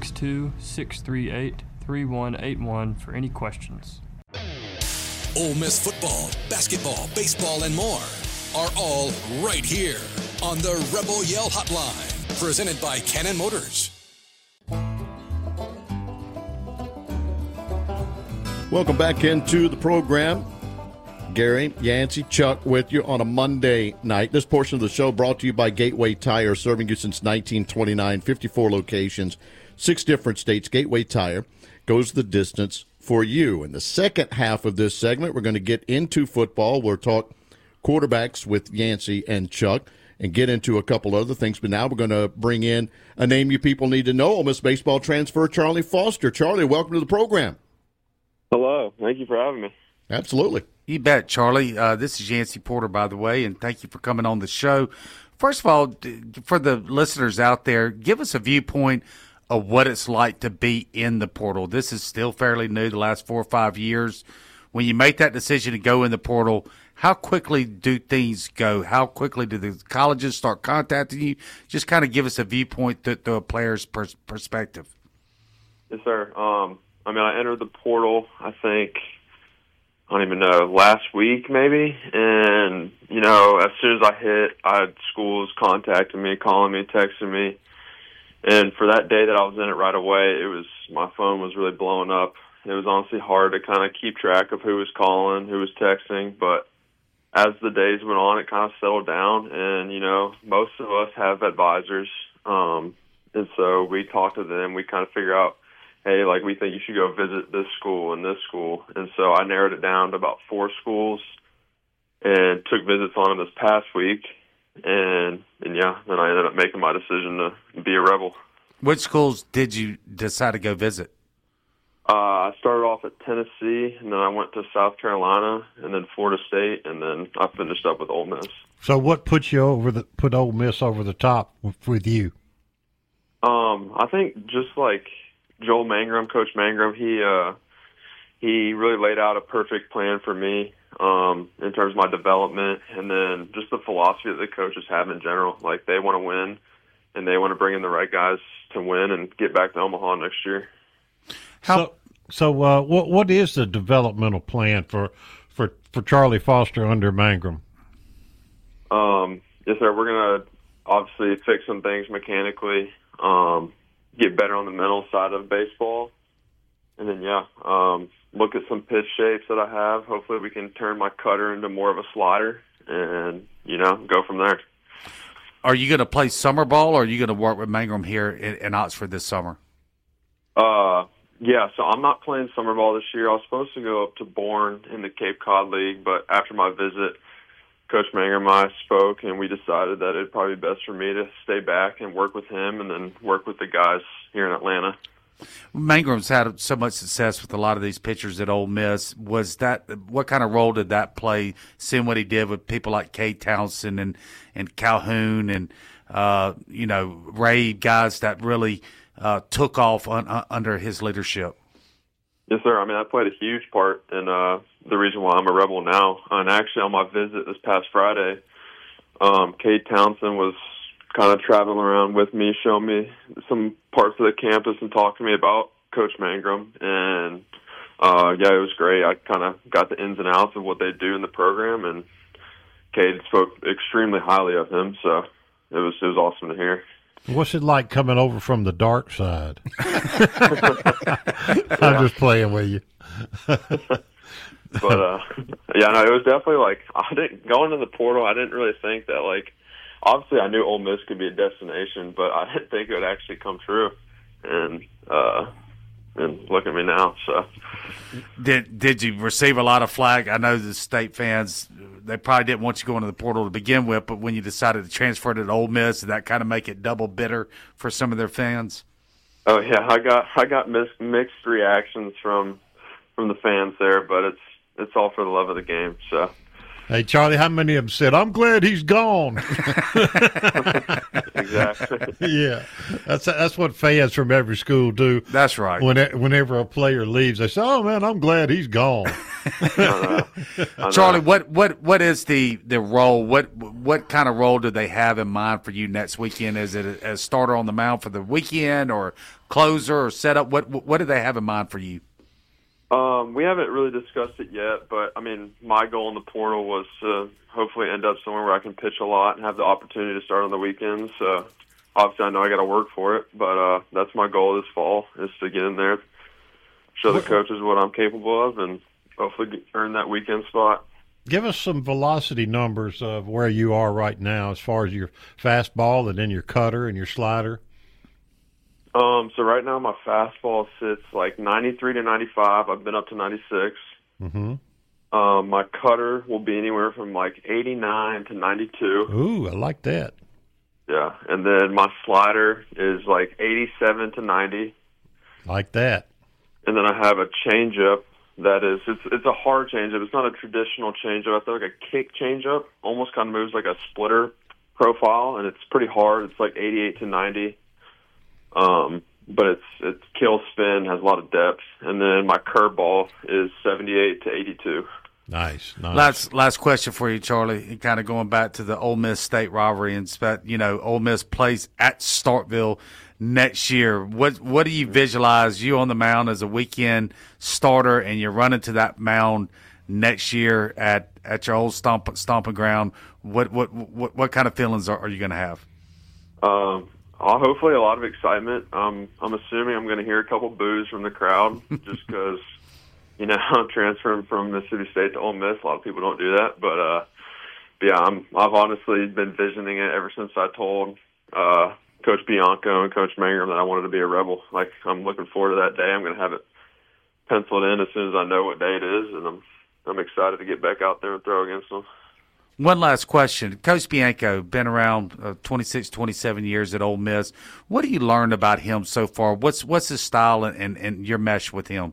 662-638-3181 for any questions. Ole Miss football, basketball, baseball, and more are all right here on the Rebel Yell Hotline, presented by Cannon Motors. Welcome back into the program. Gary, Yancey, Chuck with you on a Monday night. This portion of the show brought to you by Gateway Tire, serving you since 1929, 54 locations, 6 different states. Gateway Tire goes the distance for you. In the second half of this segment, we're going to get into football. We'll talk quarterbacks with Yancey and Chuck and get into a couple other things. But now we're going to bring in a name you people need to know, Ole Miss baseball transfer Charlie Foster. Charlie, welcome to the program. Hello. Thank you for having me. Absolutely. You bet, Charlie. This is Yancey Porter, by the way, and thank you for coming on the show. First of all, for the listeners out there, give us a viewpoint of what it's like to be in the portal. This is still fairly new, the last 4 or 5 years. When you make that decision to go in the portal, how quickly do things go? How quickly do the colleges start contacting you? Just kind of give us a viewpoint through a player's perspective. Yes, sir. I entered the portal, I think, I don't even know, last week maybe. And, you know, as soon as I had schools contacting me, calling me, texting me. And for that day that I was in it right away, my phone was really blowing up. It was honestly hard to kind of keep track of who was calling, who was texting. But as the days went on, it kind of settled down. And, you know, most of us have advisors. And so we talked to them. We kind of figure out, hey, like, we think you should go visit this school and this school. And so I narrowed it down to about 4 schools and took visits on them this past week. And yeah, then I ended up making my decision to be a Rebel. Which schools did you decide to go visit? I started off at Tennessee, and then I went to South Carolina, and then Florida State, and then I finished up with Ole Miss. So what put Ole Miss over the top with you? I think just like Joel Mangrum, Coach Mangrum, he really laid out a perfect plan for me in terms of my development, and then just the philosophy that the coaches have in general. Like, they want to win, and they want to bring in the right guys to win and get back to Omaha next year. So what is the developmental plan for Charlie Foster under Mangrum? Yes, sir. We're going to obviously fix some things mechanically, get better on the mental side of baseball, and then, look at some pitch shapes that I have. Hopefully we can turn my cutter into more of a slider and, go from there. Are you going to play summer ball, or are you going to work with Mangrum here in Oxford this summer? Yeah, so I'm not playing summer ball this year. I was supposed to go up to Bourne in the Cape Cod League, but after my visit, Coach Mangrum and I spoke, and we decided that it'd probably be best for me to stay back and work with him and then work with the guys here in Atlanta. Mangrum's had so much success with a lot of these pitchers at Ole Miss. What kind of role did that play, seeing what he did with people like Cade Townsend and Calhoun and, Ray, guys that really took off under his leadership? Yes, sir. I mean, that played a huge part in the reason why I'm a Rebel now. And actually, on my visit this past Friday, Cade Townsend was kind of traveling around with me, showing me some parts of the campus and talking to me about Coach Mangrum. And, it was great. I kind of got the ins and outs of what they do in the program, and Cade spoke extremely highly of him, so it was awesome to hear. What's it like coming over from the dark side? I'm just playing with you. But, it was definitely like, going into the portal, I didn't really think that, like, obviously I knew Ole Miss could be a destination, but I didn't think it would actually come true. And look at me now. So, did you receive a lot of flack? I know the State fans, they probably didn't want you going to the portal to begin with, but when you decided to transfer to Ole Miss, did that kind of make it double bitter for some of their fans? Oh yeah, I got mixed reactions from the fans there, but it's all for the love of the game. So. Hey, Charlie, how many of them said, "I'm glad he's gone"? Exactly. Yeah, that's what fans from every school do. That's right. Whenever a player leaves, they say, "Oh man, I'm glad he's gone." Charlie, what is the role? What kind of role do they have in mind for you next weekend? Is it a starter on the mound for the weekend, or closer, or setup? What do they have in mind for you? We haven't really discussed it yet, but I mean, my goal in the portal was to hopefully end up somewhere where I can pitch a lot and have the opportunity to start on the weekends. Obviously, I know I got to work for it, but that's my goal this fall, is to get in there, show the coaches what I'm capable of, and hopefully earn that weekend spot. Give us some velocity numbers of where you are right now as far as your fastball and then your cutter and your slider. So right now my fastball sits like 93 to 95. I've been up to 96. Mm-hmm. My cutter will be anywhere from like 89 to 92. Ooh, I like that. Yeah, and then my slider is like 87 to 90. Like that. And then I have a changeup that is, it's a hard changeup. It's not a traditional changeup. I feel like a kick changeup. Almost kind of moves like a splitter profile, and it's pretty hard. It's like 88 to 90. But it's kill spin, has a lot of depth, and then my curveball is 78 to 82. Nice. Last question for you, Charlie. Kind of going back to the Ole Miss State rivalry, and Ole Miss plays at Starkville next year. What do you visualize you on the mound as a weekend starter, and you're running to that mound next year at your old stomping ground? What kind of feelings are you going to have? Hopefully a lot of excitement. I'm assuming I'm going to hear a couple boos from the crowd just because, I'm transferring from Mississippi State to Ole Miss. A lot of people don't do that. But yeah, I've honestly been visioning it ever since I told Coach Bianco and Coach Mangrum that I wanted to be a Rebel. Like, I'm looking forward to that day. I'm going to have it penciled in as soon as I know what day it is, and I'm excited to get back out there and throw against them. One last question. Coach Bianco, been around 26, 27 years at Ole Miss. What have you learned about him so far? What's his style and your mesh with him?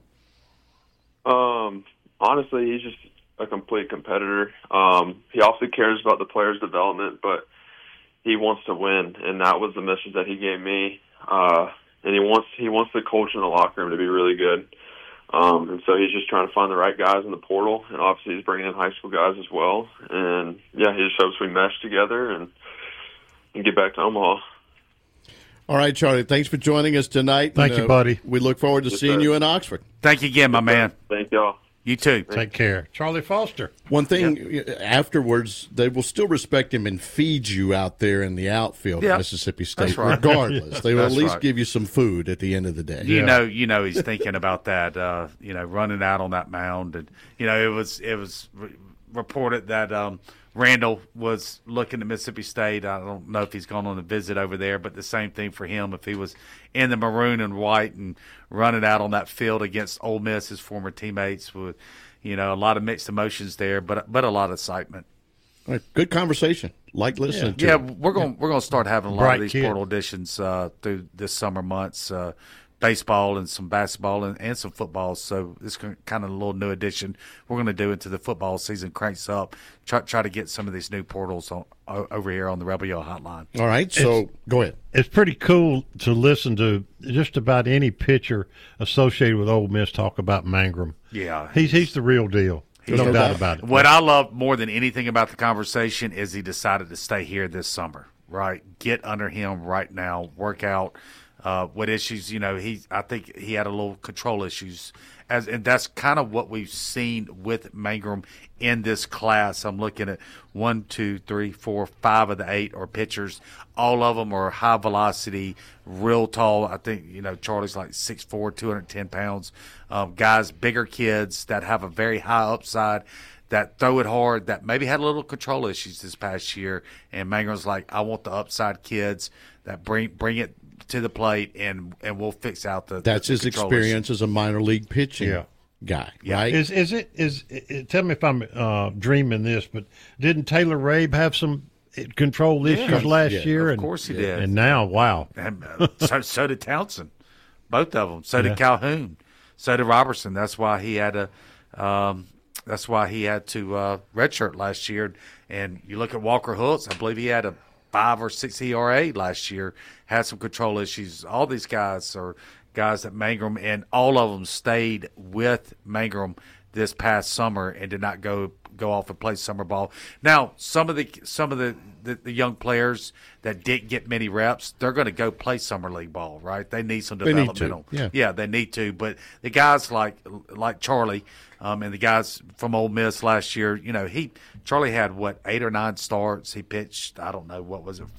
Honestly, he's just a complete competitor. He also cares about the players' development, but he wants to win, and that was the message that he gave me. And he wants the culture in the locker room to be really good. And so he's just trying to find the right guys in the portal, and obviously he's bringing in high school guys as well. And, yeah, he just hopes we mesh together and get back to Omaha. All right, Charlie, thanks for joining us tonight. Thank you, buddy. We look forward to seeing you in Oxford. Thank you again, my man. Thank y'all. You too. Take care. Charlie Foster. One thing, afterwards, they will still respect him and feed you out there in the outfield at Mississippi State, regardless. They will at least give you some food at the end of the day. You know he's thinking about that, running out on that mound. And, it was reported that Randall was looking at Mississippi State. I don't know if he's gone on a visit over there, but the same thing for him if he was in the maroon and white and running out on that field against Ole Miss, his former teammates, with a lot of mixed emotions there, but a lot of excitement. All right, good conversation. Like listening to. Yeah, we're going to start having a lot of these kid. portal editions through this summer months. Baseball and some basketball and some football. So this is kind of a little new addition we're going to do until the football season cranks up. Try to get some of these new portals over here on the Rebel Yell Hotline. All right, so go ahead. It's pretty cool to listen to just about any pitcher associated with Ole Miss talk about Mangrum. Yeah. He's the real deal. No doubt about it. What I love more than anything about the conversation is he decided to stay here this summer, right? Get under him right now, work out. what issues. I think he had a little control issues, and that's kind of what we've seen with Mangrum in this class. I'm looking at 1, 2, 3, 4, 5 of the 8 are pitchers. All of them are high velocity, real tall. I think Charlie's like 6'4", 210 pounds. Guys, bigger kids that have a very high upside, that throw it hard, that maybe had a little control issues this past year. And Mangrum's like, I want the upside kids that bring it to the plate, and we'll fix out the. That's the his experience as a minor league pitching guy, right? Is it? Tell me if I'm dreaming this, but didn't Taylor Rabe have some control issues last year? Of course he did. And now, wow. And, so did Townsend, both of them. So did Calhoun. So did Robertson. That's why he had to. That's why he had to redshirt last year. And you look at Walker Hooks, I believe he had a 5 or 6 ERA last year, had some control issues. All these guys are guys that Mangrum, and all of them stayed with Mangrum this past summer and did not go off and play summer ball. Now, some of the young players that didn't get many reps, they're going to go play summer league ball, right? They need some developmental. Yeah, they need to. But the guys like Charlie, and the guys from Ole Miss last year, Charlie had 8 or 9 starts. He pitched, I don't know,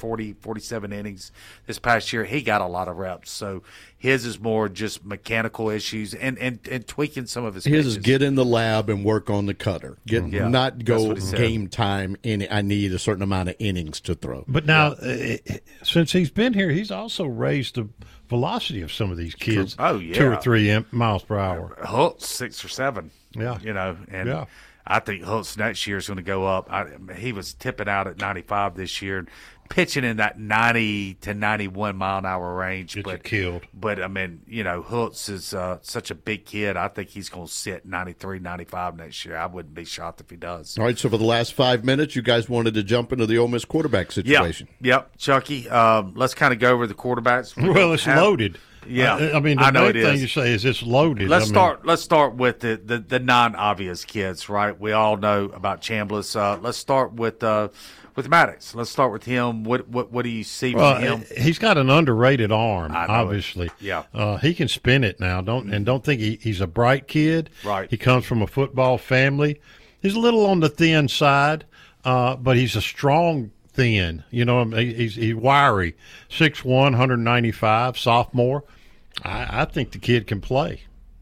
47 innings this past year. He got a lot of reps. So his is more just mechanical issues and tweaking some of his pitches. His is get in the lab and work on the cutter. Not go game time. I need a certain amount of innings to throw. But now, since he's been here, he's also raised the velocity of some of these kids. Oh, yeah. 2 or 3 miles per hour. Hooks 6 or 7. Yeah. And I think Hooks next year is going to go up. He was tipping out at 95 this year, pitching in that 90 to 91 mile an hour range. But killed. But Hooks is such a big kid. I think he's going to sit 93, 95 next year. I wouldn't be shocked if he does. All right. So for the last 5 minutes, you guys wanted to jump into the Ole Miss quarterback situation. Yep. Chucky, let's kind of go over the quarterbacks. Well, it's loaded. Yeah, the main thing you say is it's loaded. Let's start with the non-obvious kids, right? We all know about Chambliss. Let's start with Maddox. Let's start with him. What do you see from him? He's got an underrated arm, obviously. Yeah, he can spin it now. Don't think he's a bright kid. Right. He comes from a football family. He's a little on the thin side, but he's a strong thin. He's wiry. 6'1", 195, sophomore. I think the kid can play.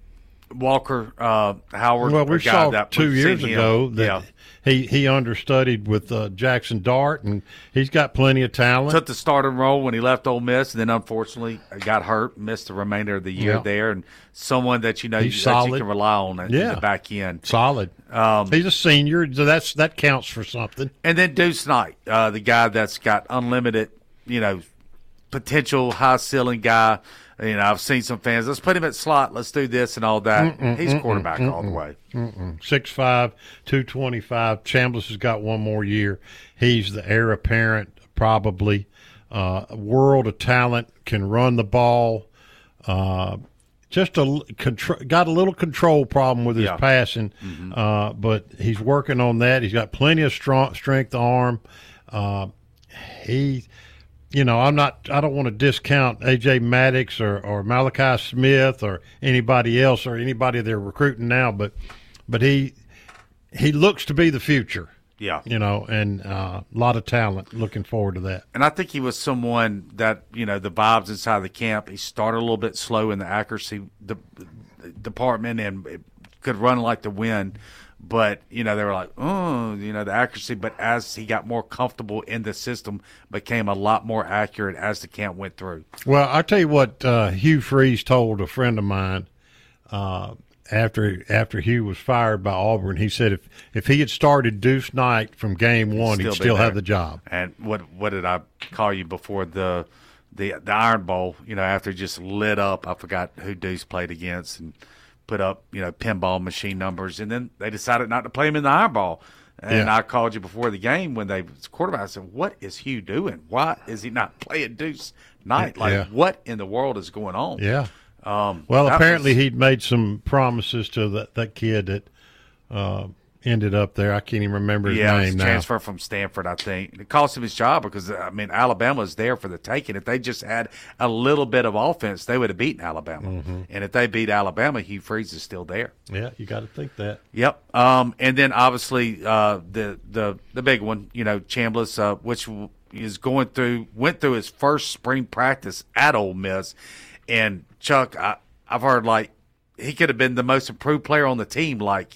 Walker Howard. Well, we saw that 2 years ago that he understudied with Jackson Dart, and he's got plenty of talent. Took the starting role when he left Ole Miss, and then unfortunately got hurt, missed the remainder of the year there. And someone that that you can rely on in the back end. Solid. He's a senior, so that counts for something. And then Deuce Knight, the guy that's got unlimited, potential, high ceiling guy. I've seen some fans, let's put him at slot, let's do this and all that. He's quarterback all the way. 6'5", 225. Chambliss has got one more year. He's the heir apparent, probably. World of talent, can run the ball. Just got a little control problem with his passing, but he's working on that. He's got plenty of strength arm. I don't want to discount A.J. Maddox or Malachi Smith or anybody else or anybody they're recruiting now, but he looks to be the future. Yeah. And a lot of talent. Looking forward to that. And I think he was someone that, the vibes inside the camp, he started a little bit slow in the accuracy department and could run like the wind. But, they were like, the accuracy. But as he got more comfortable in the system, became a lot more accurate as the camp went through. Well, I'll tell you what Hugh Freeze told a friend of mine after Hugh was fired by Auburn. He said if he had started Deuce Knight from game one, he'd still have the job. And what did I call you before the Iron Bowl, after he just lit up? I forgot who Deuce played against and put up, pinball machine numbers, and then they decided not to play him in the Iron Ball. And I called you before the game when they was quarterback. I said, "What is Hugh doing? Why is he not playing Deuce Knight? What in the world is going on?" Yeah. Well, apparently he'd made some promises to that kid that ended up there. I can't even remember his name now. Transfer from Stanford, I think. It cost him his job because, I mean, Alabama's there for the taking. If they just had a little bit of offense, they would have beaten Alabama. Mm-hmm. And if they beat Alabama, Hugh Freeze is still there. Yeah, you got to think that. Yep. And then obviously the big one, Chambliss, which went through his first spring practice at Ole Miss. And Chuck, I've heard he could have been the most improved player on the team.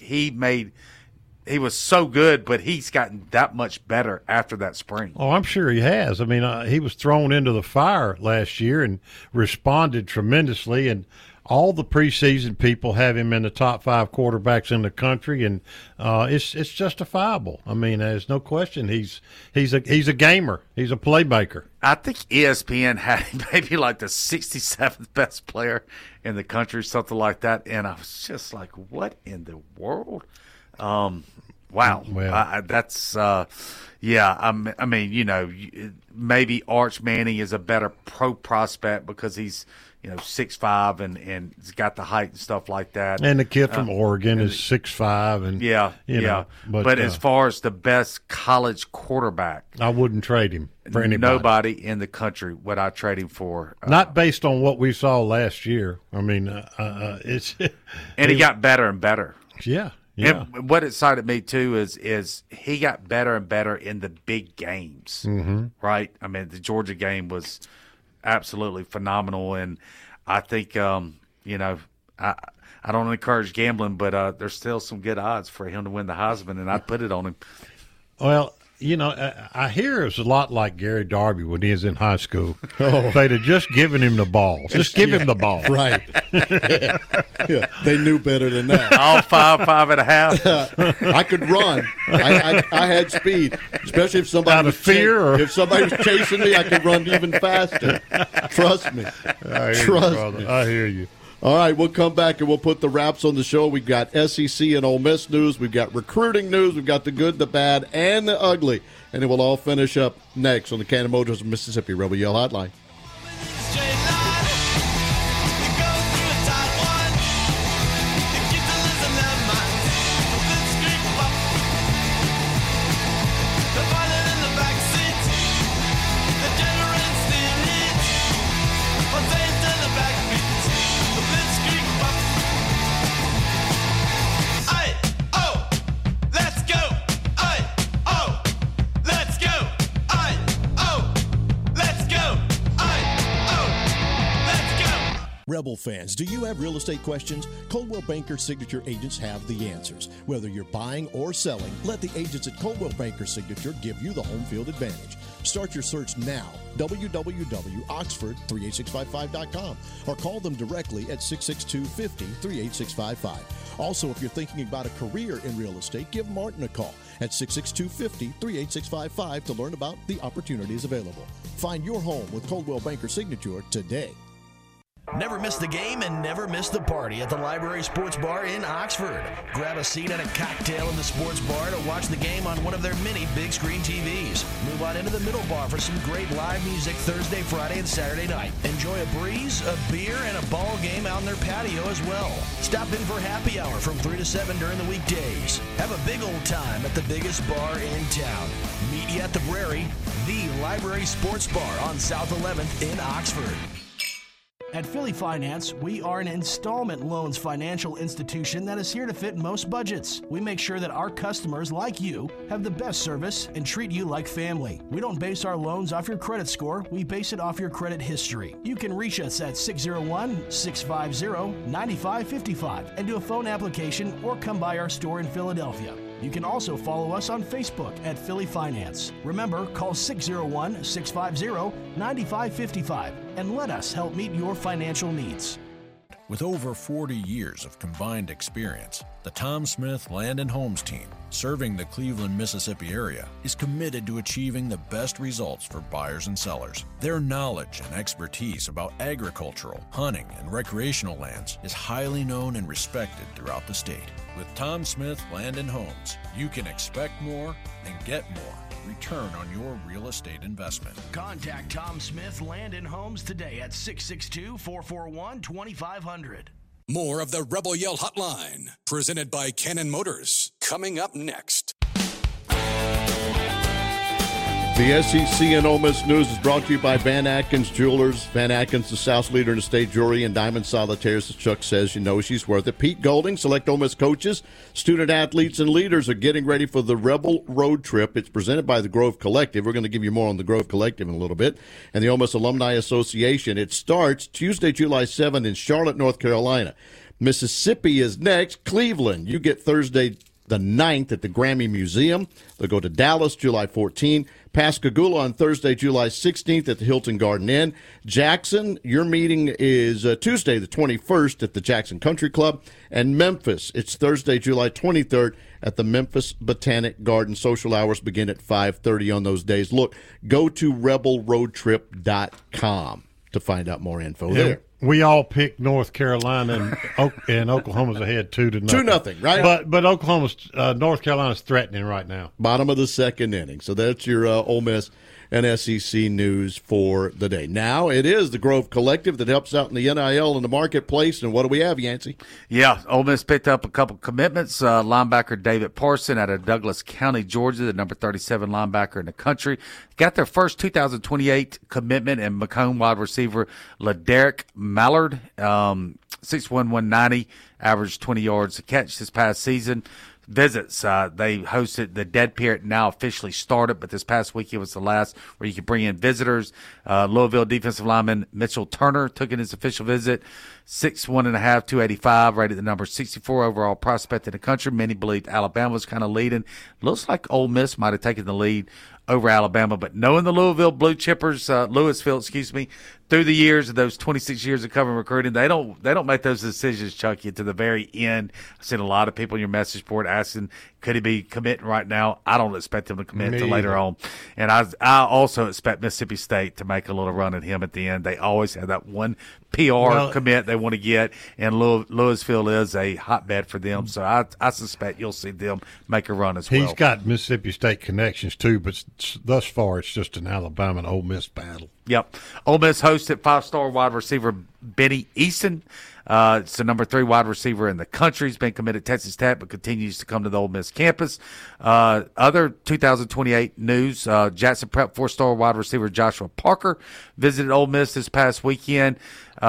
He was so good, but he's gotten that much better after that spring. Oh, I'm sure he has. I mean, he was thrown into the fire last year and responded tremendously. And all the preseason people have him in the top 5 quarterbacks in the country, and it's justifiable. I mean, there's no question he's a gamer. He's a playmaker. I think ESPN had him maybe like the 67th best player in the country, something like that. And I was just like, what in the world? Wow. Well, that's I mean, maybe Arch Manning is a better pro prospect because he's 6'5" and he's got the height and stuff like that. And the kid from Oregon is 6'5", and But as far as the best college quarterback, I wouldn't trade him for anybody. Nobody in the country would I trade him for. Not based on what we saw last year. I mean, it's and he got better and better. Yeah. And what excited me too is he got better and better in the big games, right? I mean, the Georgia game was absolutely phenomenal, and I think I don't encourage gambling, but there's still some good odds for him to win the Heisman, and I'd put it on him. Well, I hear it's a lot like Gary Darby when he was in high school. They'd have just given him the ball. Just give him the ball. Right. Yeah. They knew better than that. All 5.5. I could run. I had speed, especially if somebody out of fear. If somebody was chasing me, I could run even faster. Trust me. I hear you. All right, we'll come back and we'll put the wraps on the show. We've got SEC and Ole Miss news. We've got recruiting news. We've got the good, the bad, and the ugly. And then we'll all finish up next on the Cannon Motors of Mississippi Rebel Yell Hotline. Rebel fans, do you have real estate questions? Coldwell Banker Signature agents have the answers. Whether you're buying or selling, let the agents at Coldwell Banker Signature give you the home field advantage. Start your search now, www.oxford38655.com, or call them directly at 662-50-38655. Also, if you're thinking about a career in real estate, give Martin a call at 662-50-38655 to learn about the opportunities available. Find your home with Coldwell Banker Signature today. Never miss the game and never miss the party at the Library Sports Bar in Oxford. Grab a seat and a cocktail in the sports bar to watch the game on one of their many big screen TVs. Move on into the middle bar for some great live music Thursday, Friday, and Saturday night. Enjoy a breeze, a beer, and a ball game out in their patio as well. Stop in for happy hour from 3 to 7 during the weekdays. Have a big old time at the biggest bar in town. Meet you at the Brary, the Library Sports Bar on South 11th in Oxford. At Philly Finance, we are an installment loans financial institution that is here to fit most budgets. We make sure that our customers, like you, have the best service and treat you like family. We don't base our loans off your credit score, we base it off your credit history. You can reach us at 601-650-9555 and do a phone application or come by our store in Philadelphia. You can also follow us on Facebook at Philly Finance. Remember, call 601-650-9555 and let us help meet your financial needs. With over 40 years of combined experience, the Tom Smith Land and Homes team, serving the Cleveland, Mississippi area, is committed to achieving the best results for buyers and sellers. Their knowledge and expertise about agricultural, hunting, and recreational lands is highly known and respected throughout the state. With Tom Smith Land and Homes, you can expect more and get more return on your real estate investment. Contact Tom Smith Land and Homes today at 662-441-2500. More of the Rebel Yell Hotline, presented by Cannon Motors. coming up next. The SEC and Ole Miss News is brought to you by Van Atkins Jewelers. Van Atkins, the South's leader in estate jewelry and diamond solitaires. As Chuck says, you know she's worth it. Pete Golding, select Ole Miss coaches, student athletes, and leaders are getting ready for the Rebel Road Trip. It's presented by the Grove Collective. We're going to give you more on the Grove Collective in a little bit. And the Ole Miss Alumni Association. It starts Tuesday, July 7th in Charlotte, North Carolina. Mississippi is next. Cleveland. You get Thursday the 9th at the Grammy Museum. They'll go to Dallas July 14th. Pascagoula on Thursday, July 16th at the Hilton Garden Inn. Jackson, your meeting is Tuesday the 21st at the Jackson Country Club. And Memphis, it's Thursday, July 23rd at the Memphis Botanic Garden. Social hours begin at 5:30 on those days. Look, go to rebelroadtrip.com to find out more info there. We all picked North Carolina, and Oklahoma's ahead 2-0. 2-0, right? But Oklahoma's North Carolina's threatening right now. Bottom of the second inning. So that's your Ole Miss and SEC news for the day. Now it is the Grove Collective that helps out in the NIL and the marketplace. And what do we have, Yancey? Yeah, Ole Miss picked up a couple commitments. Linebacker David Parson out of Douglas County, Georgia, the number 37 linebacker in the country. Got their first 2028 commitment, and Macomb wide receiver LaDerek Mallard, 6'1", 190, averaged 20 yards a catch this past season. Visits, they hosted the Dead Parrot, now officially started, but this past weekend was the last where you could bring in visitors. Louisville defensive lineman Mitchell Turner took in his official visit. 6'1.5", 285, rated the number 64 overall prospect in the country. Many believed Alabama was kind of leading. Looks like Ole Miss might have taken the lead over Alabama, but knowing the Louisville Blue Chippers, Louisville, through the years of those 26 years of covering recruiting, they don't make those decisions, Chucky, to the very end. I've seen a lot of people in your message board asking, could he be committing right now? I don't expect him to commit until later on. And I also expect Mississippi State to make a little run at him at the end. They always have that one PR commit they want to get, and Louisville is a hotbed for them. So I suspect you'll see them make a run as well. He's got Mississippi State connections too, but thus far it's just an Alabama and Ole Miss battle. Yep. Ole Miss hosted 5-star wide receiver Benny Eason. It's the number 3 wide receiver in the country. He's been committed to Texas Tech, but continues to come to the Ole Miss campus. Other 2028 news, Jackson Prep 4-star wide receiver Joshua Parker visited Ole Miss this past weekend.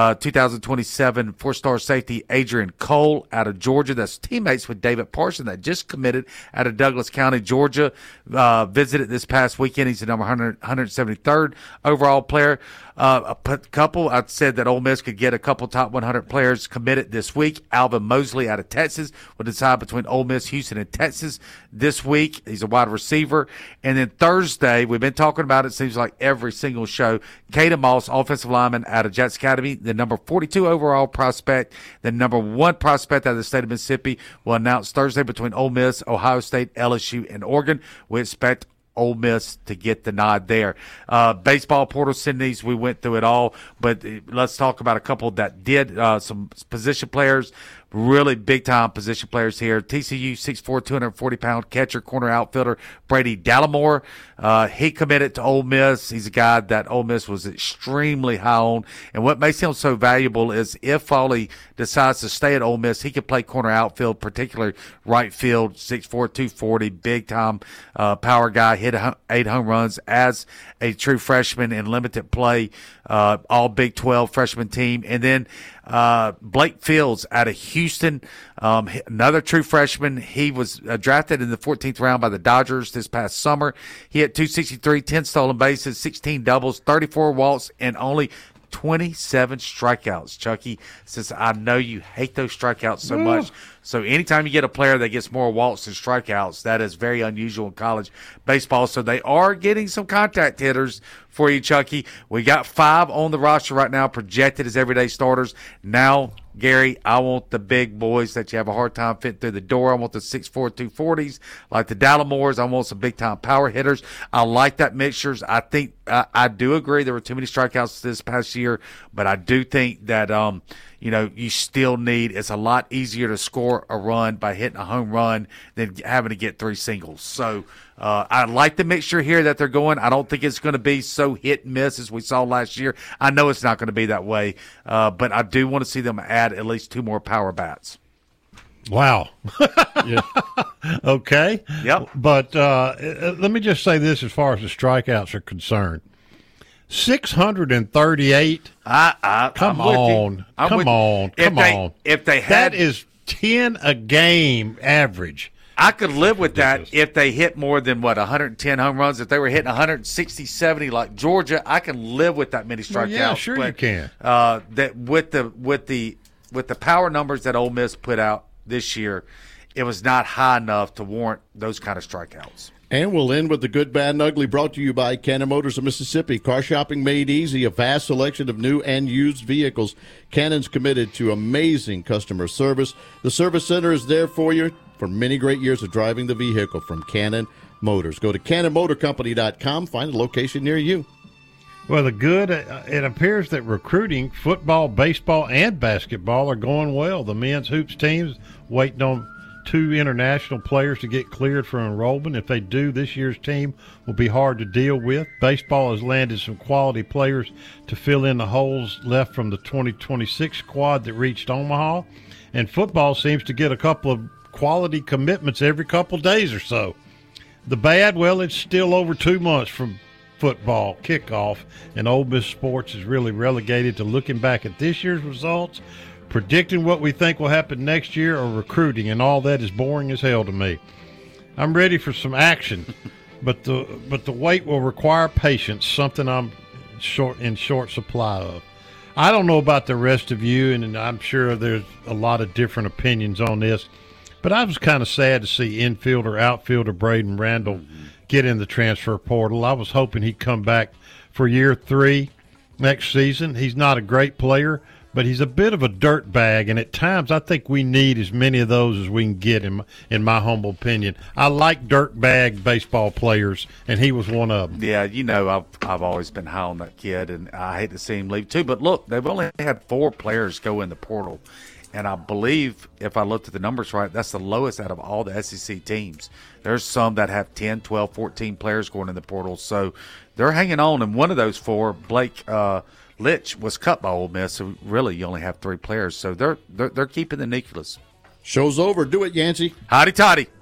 2027 4-star safety Adrian Cole out of Georgia. That's teammates with David Parson that just committed out of Douglas County, Georgia. Visited this past weekend. He's the number 173rd overall player. I said that Ole Miss could get a couple top 100 players committed this week. Alvin Mosley out of Texas will decide between Ole Miss, Houston, and Texas this week. He's a wide receiver. And then Thursday, we've been talking about it, seems like every single show, Caden Moss, offensive lineman out of Jackson Academy, the number 42 overall prospect, the number 1 prospect out of the state of Mississippi, will announce Thursday between Ole Miss, Ohio State, LSU, and Oregon. We expect Ole Miss to get the nod there. Baseball portal sendings, we went through it all, but let's talk about a couple that did. Some position players, really big-time position players here. TCU 6'4", 240-pound catcher, corner outfielder Brady Dallimore. He committed to Ole Miss. He's a guy that Ole Miss was extremely high on. And what makes him so valuable is if Foley decides to stay at Ole Miss, he can play corner outfield, particularly right field, 6'4", 240, big-time power guy, hit 8 home runs as a true freshman in limited play, all Big 12 freshman team. And then Blake Fields out of Houston, another true freshman. He was drafted in the 14th round by the Dodgers this past summer. He had 263, 10 stolen bases, 16 doubles, 34 walks, and only 27 strikeouts, Chucky, since I know you hate those strikeouts so much. So anytime you get a player that gets more walks than strikeouts, that is very unusual in college baseball. So they are getting some contact hitters for you, Chucky. We got 5 on the roster right now, projected as everyday starters. Now, Gary, I want the big boys that you have a hard time fitting through the door. I want the 6'4", 240s, like the Dallimores. I want some big-time power hitters. I like that mixtures. I think I do agree there were too many strikeouts this past year, but I do think that you still need, it's a lot easier to score a run by hitting a home run than having to get 3 singles. So I like the mixture here that they're going. I don't think it's going to be so hit and miss as we saw last year. I know it's not going to be that way, but I do want to see them add at least 2 more power bats. Wow. Yeah. Okay. Yep. But let me just say this as far as the strikeouts are concerned. 638. Come on. If they had, that is 10 a game average. I could live with that if they hit more than 110 home runs. If they were hitting 160, 70 like Georgia, I can live with that many strikeouts. Well, yeah, sure you can. That with the power numbers that Ole Miss put out this year, it was not high enough to warrant those kind of strikeouts. And we'll end with the good, bad, and ugly, brought to you by Cannon Motors of Mississippi. Car shopping made easy, a vast selection of new and used vehicles. Cannon's committed to amazing customer service. The service center is there for you for many great years of driving the vehicle from Cannon Motors. Go to CannonMotorCompany.com, find a location near you. Well, it appears that recruiting, football, baseball, and basketball are going well. The men's hoops teams waiting on 2 international players to get cleared for enrollment. If they do, this year's team will be hard to deal with. Baseball has landed some quality players to fill in the holes left from the 2026 squad that reached Omaha. And football seems to get a couple of quality commitments every couple days or so. The bad, well, it's still over 2 months from football kickoff, and Ole Miss sports is really relegated to looking back at this year's results, predicting what we think will happen next year, or recruiting, and all that is boring as hell to me. I'm ready for some action, but the wait will require patience, something I'm in short supply of. I don't know about the rest of you, and I'm sure there's a lot of different opinions on this, but I was kind of sad to see infielder, outfielder Braden Randall get in the transfer portal. I was hoping he'd come back for year 3 next season. He's not a great player, but he's a bit of a dirt bag, and at times I think we need as many of those as we can get, in my humble opinion. I like dirt bag baseball players, and he was one of them. Yeah, I've always been high on that kid, and I hate to see him leave too. But look, they've only had 4 players go in the portal, and I believe, if I looked at the numbers right, that's the lowest out of all the SEC teams. There's some that have 10, 12, 14 players going in the portal, so they're hanging on. And one of those 4, Blake Litch, was cut by Ole Miss, so really you only have 3 players. So they're keeping the nucleus. Show's over. Do it, Yancey. Hotty toddy.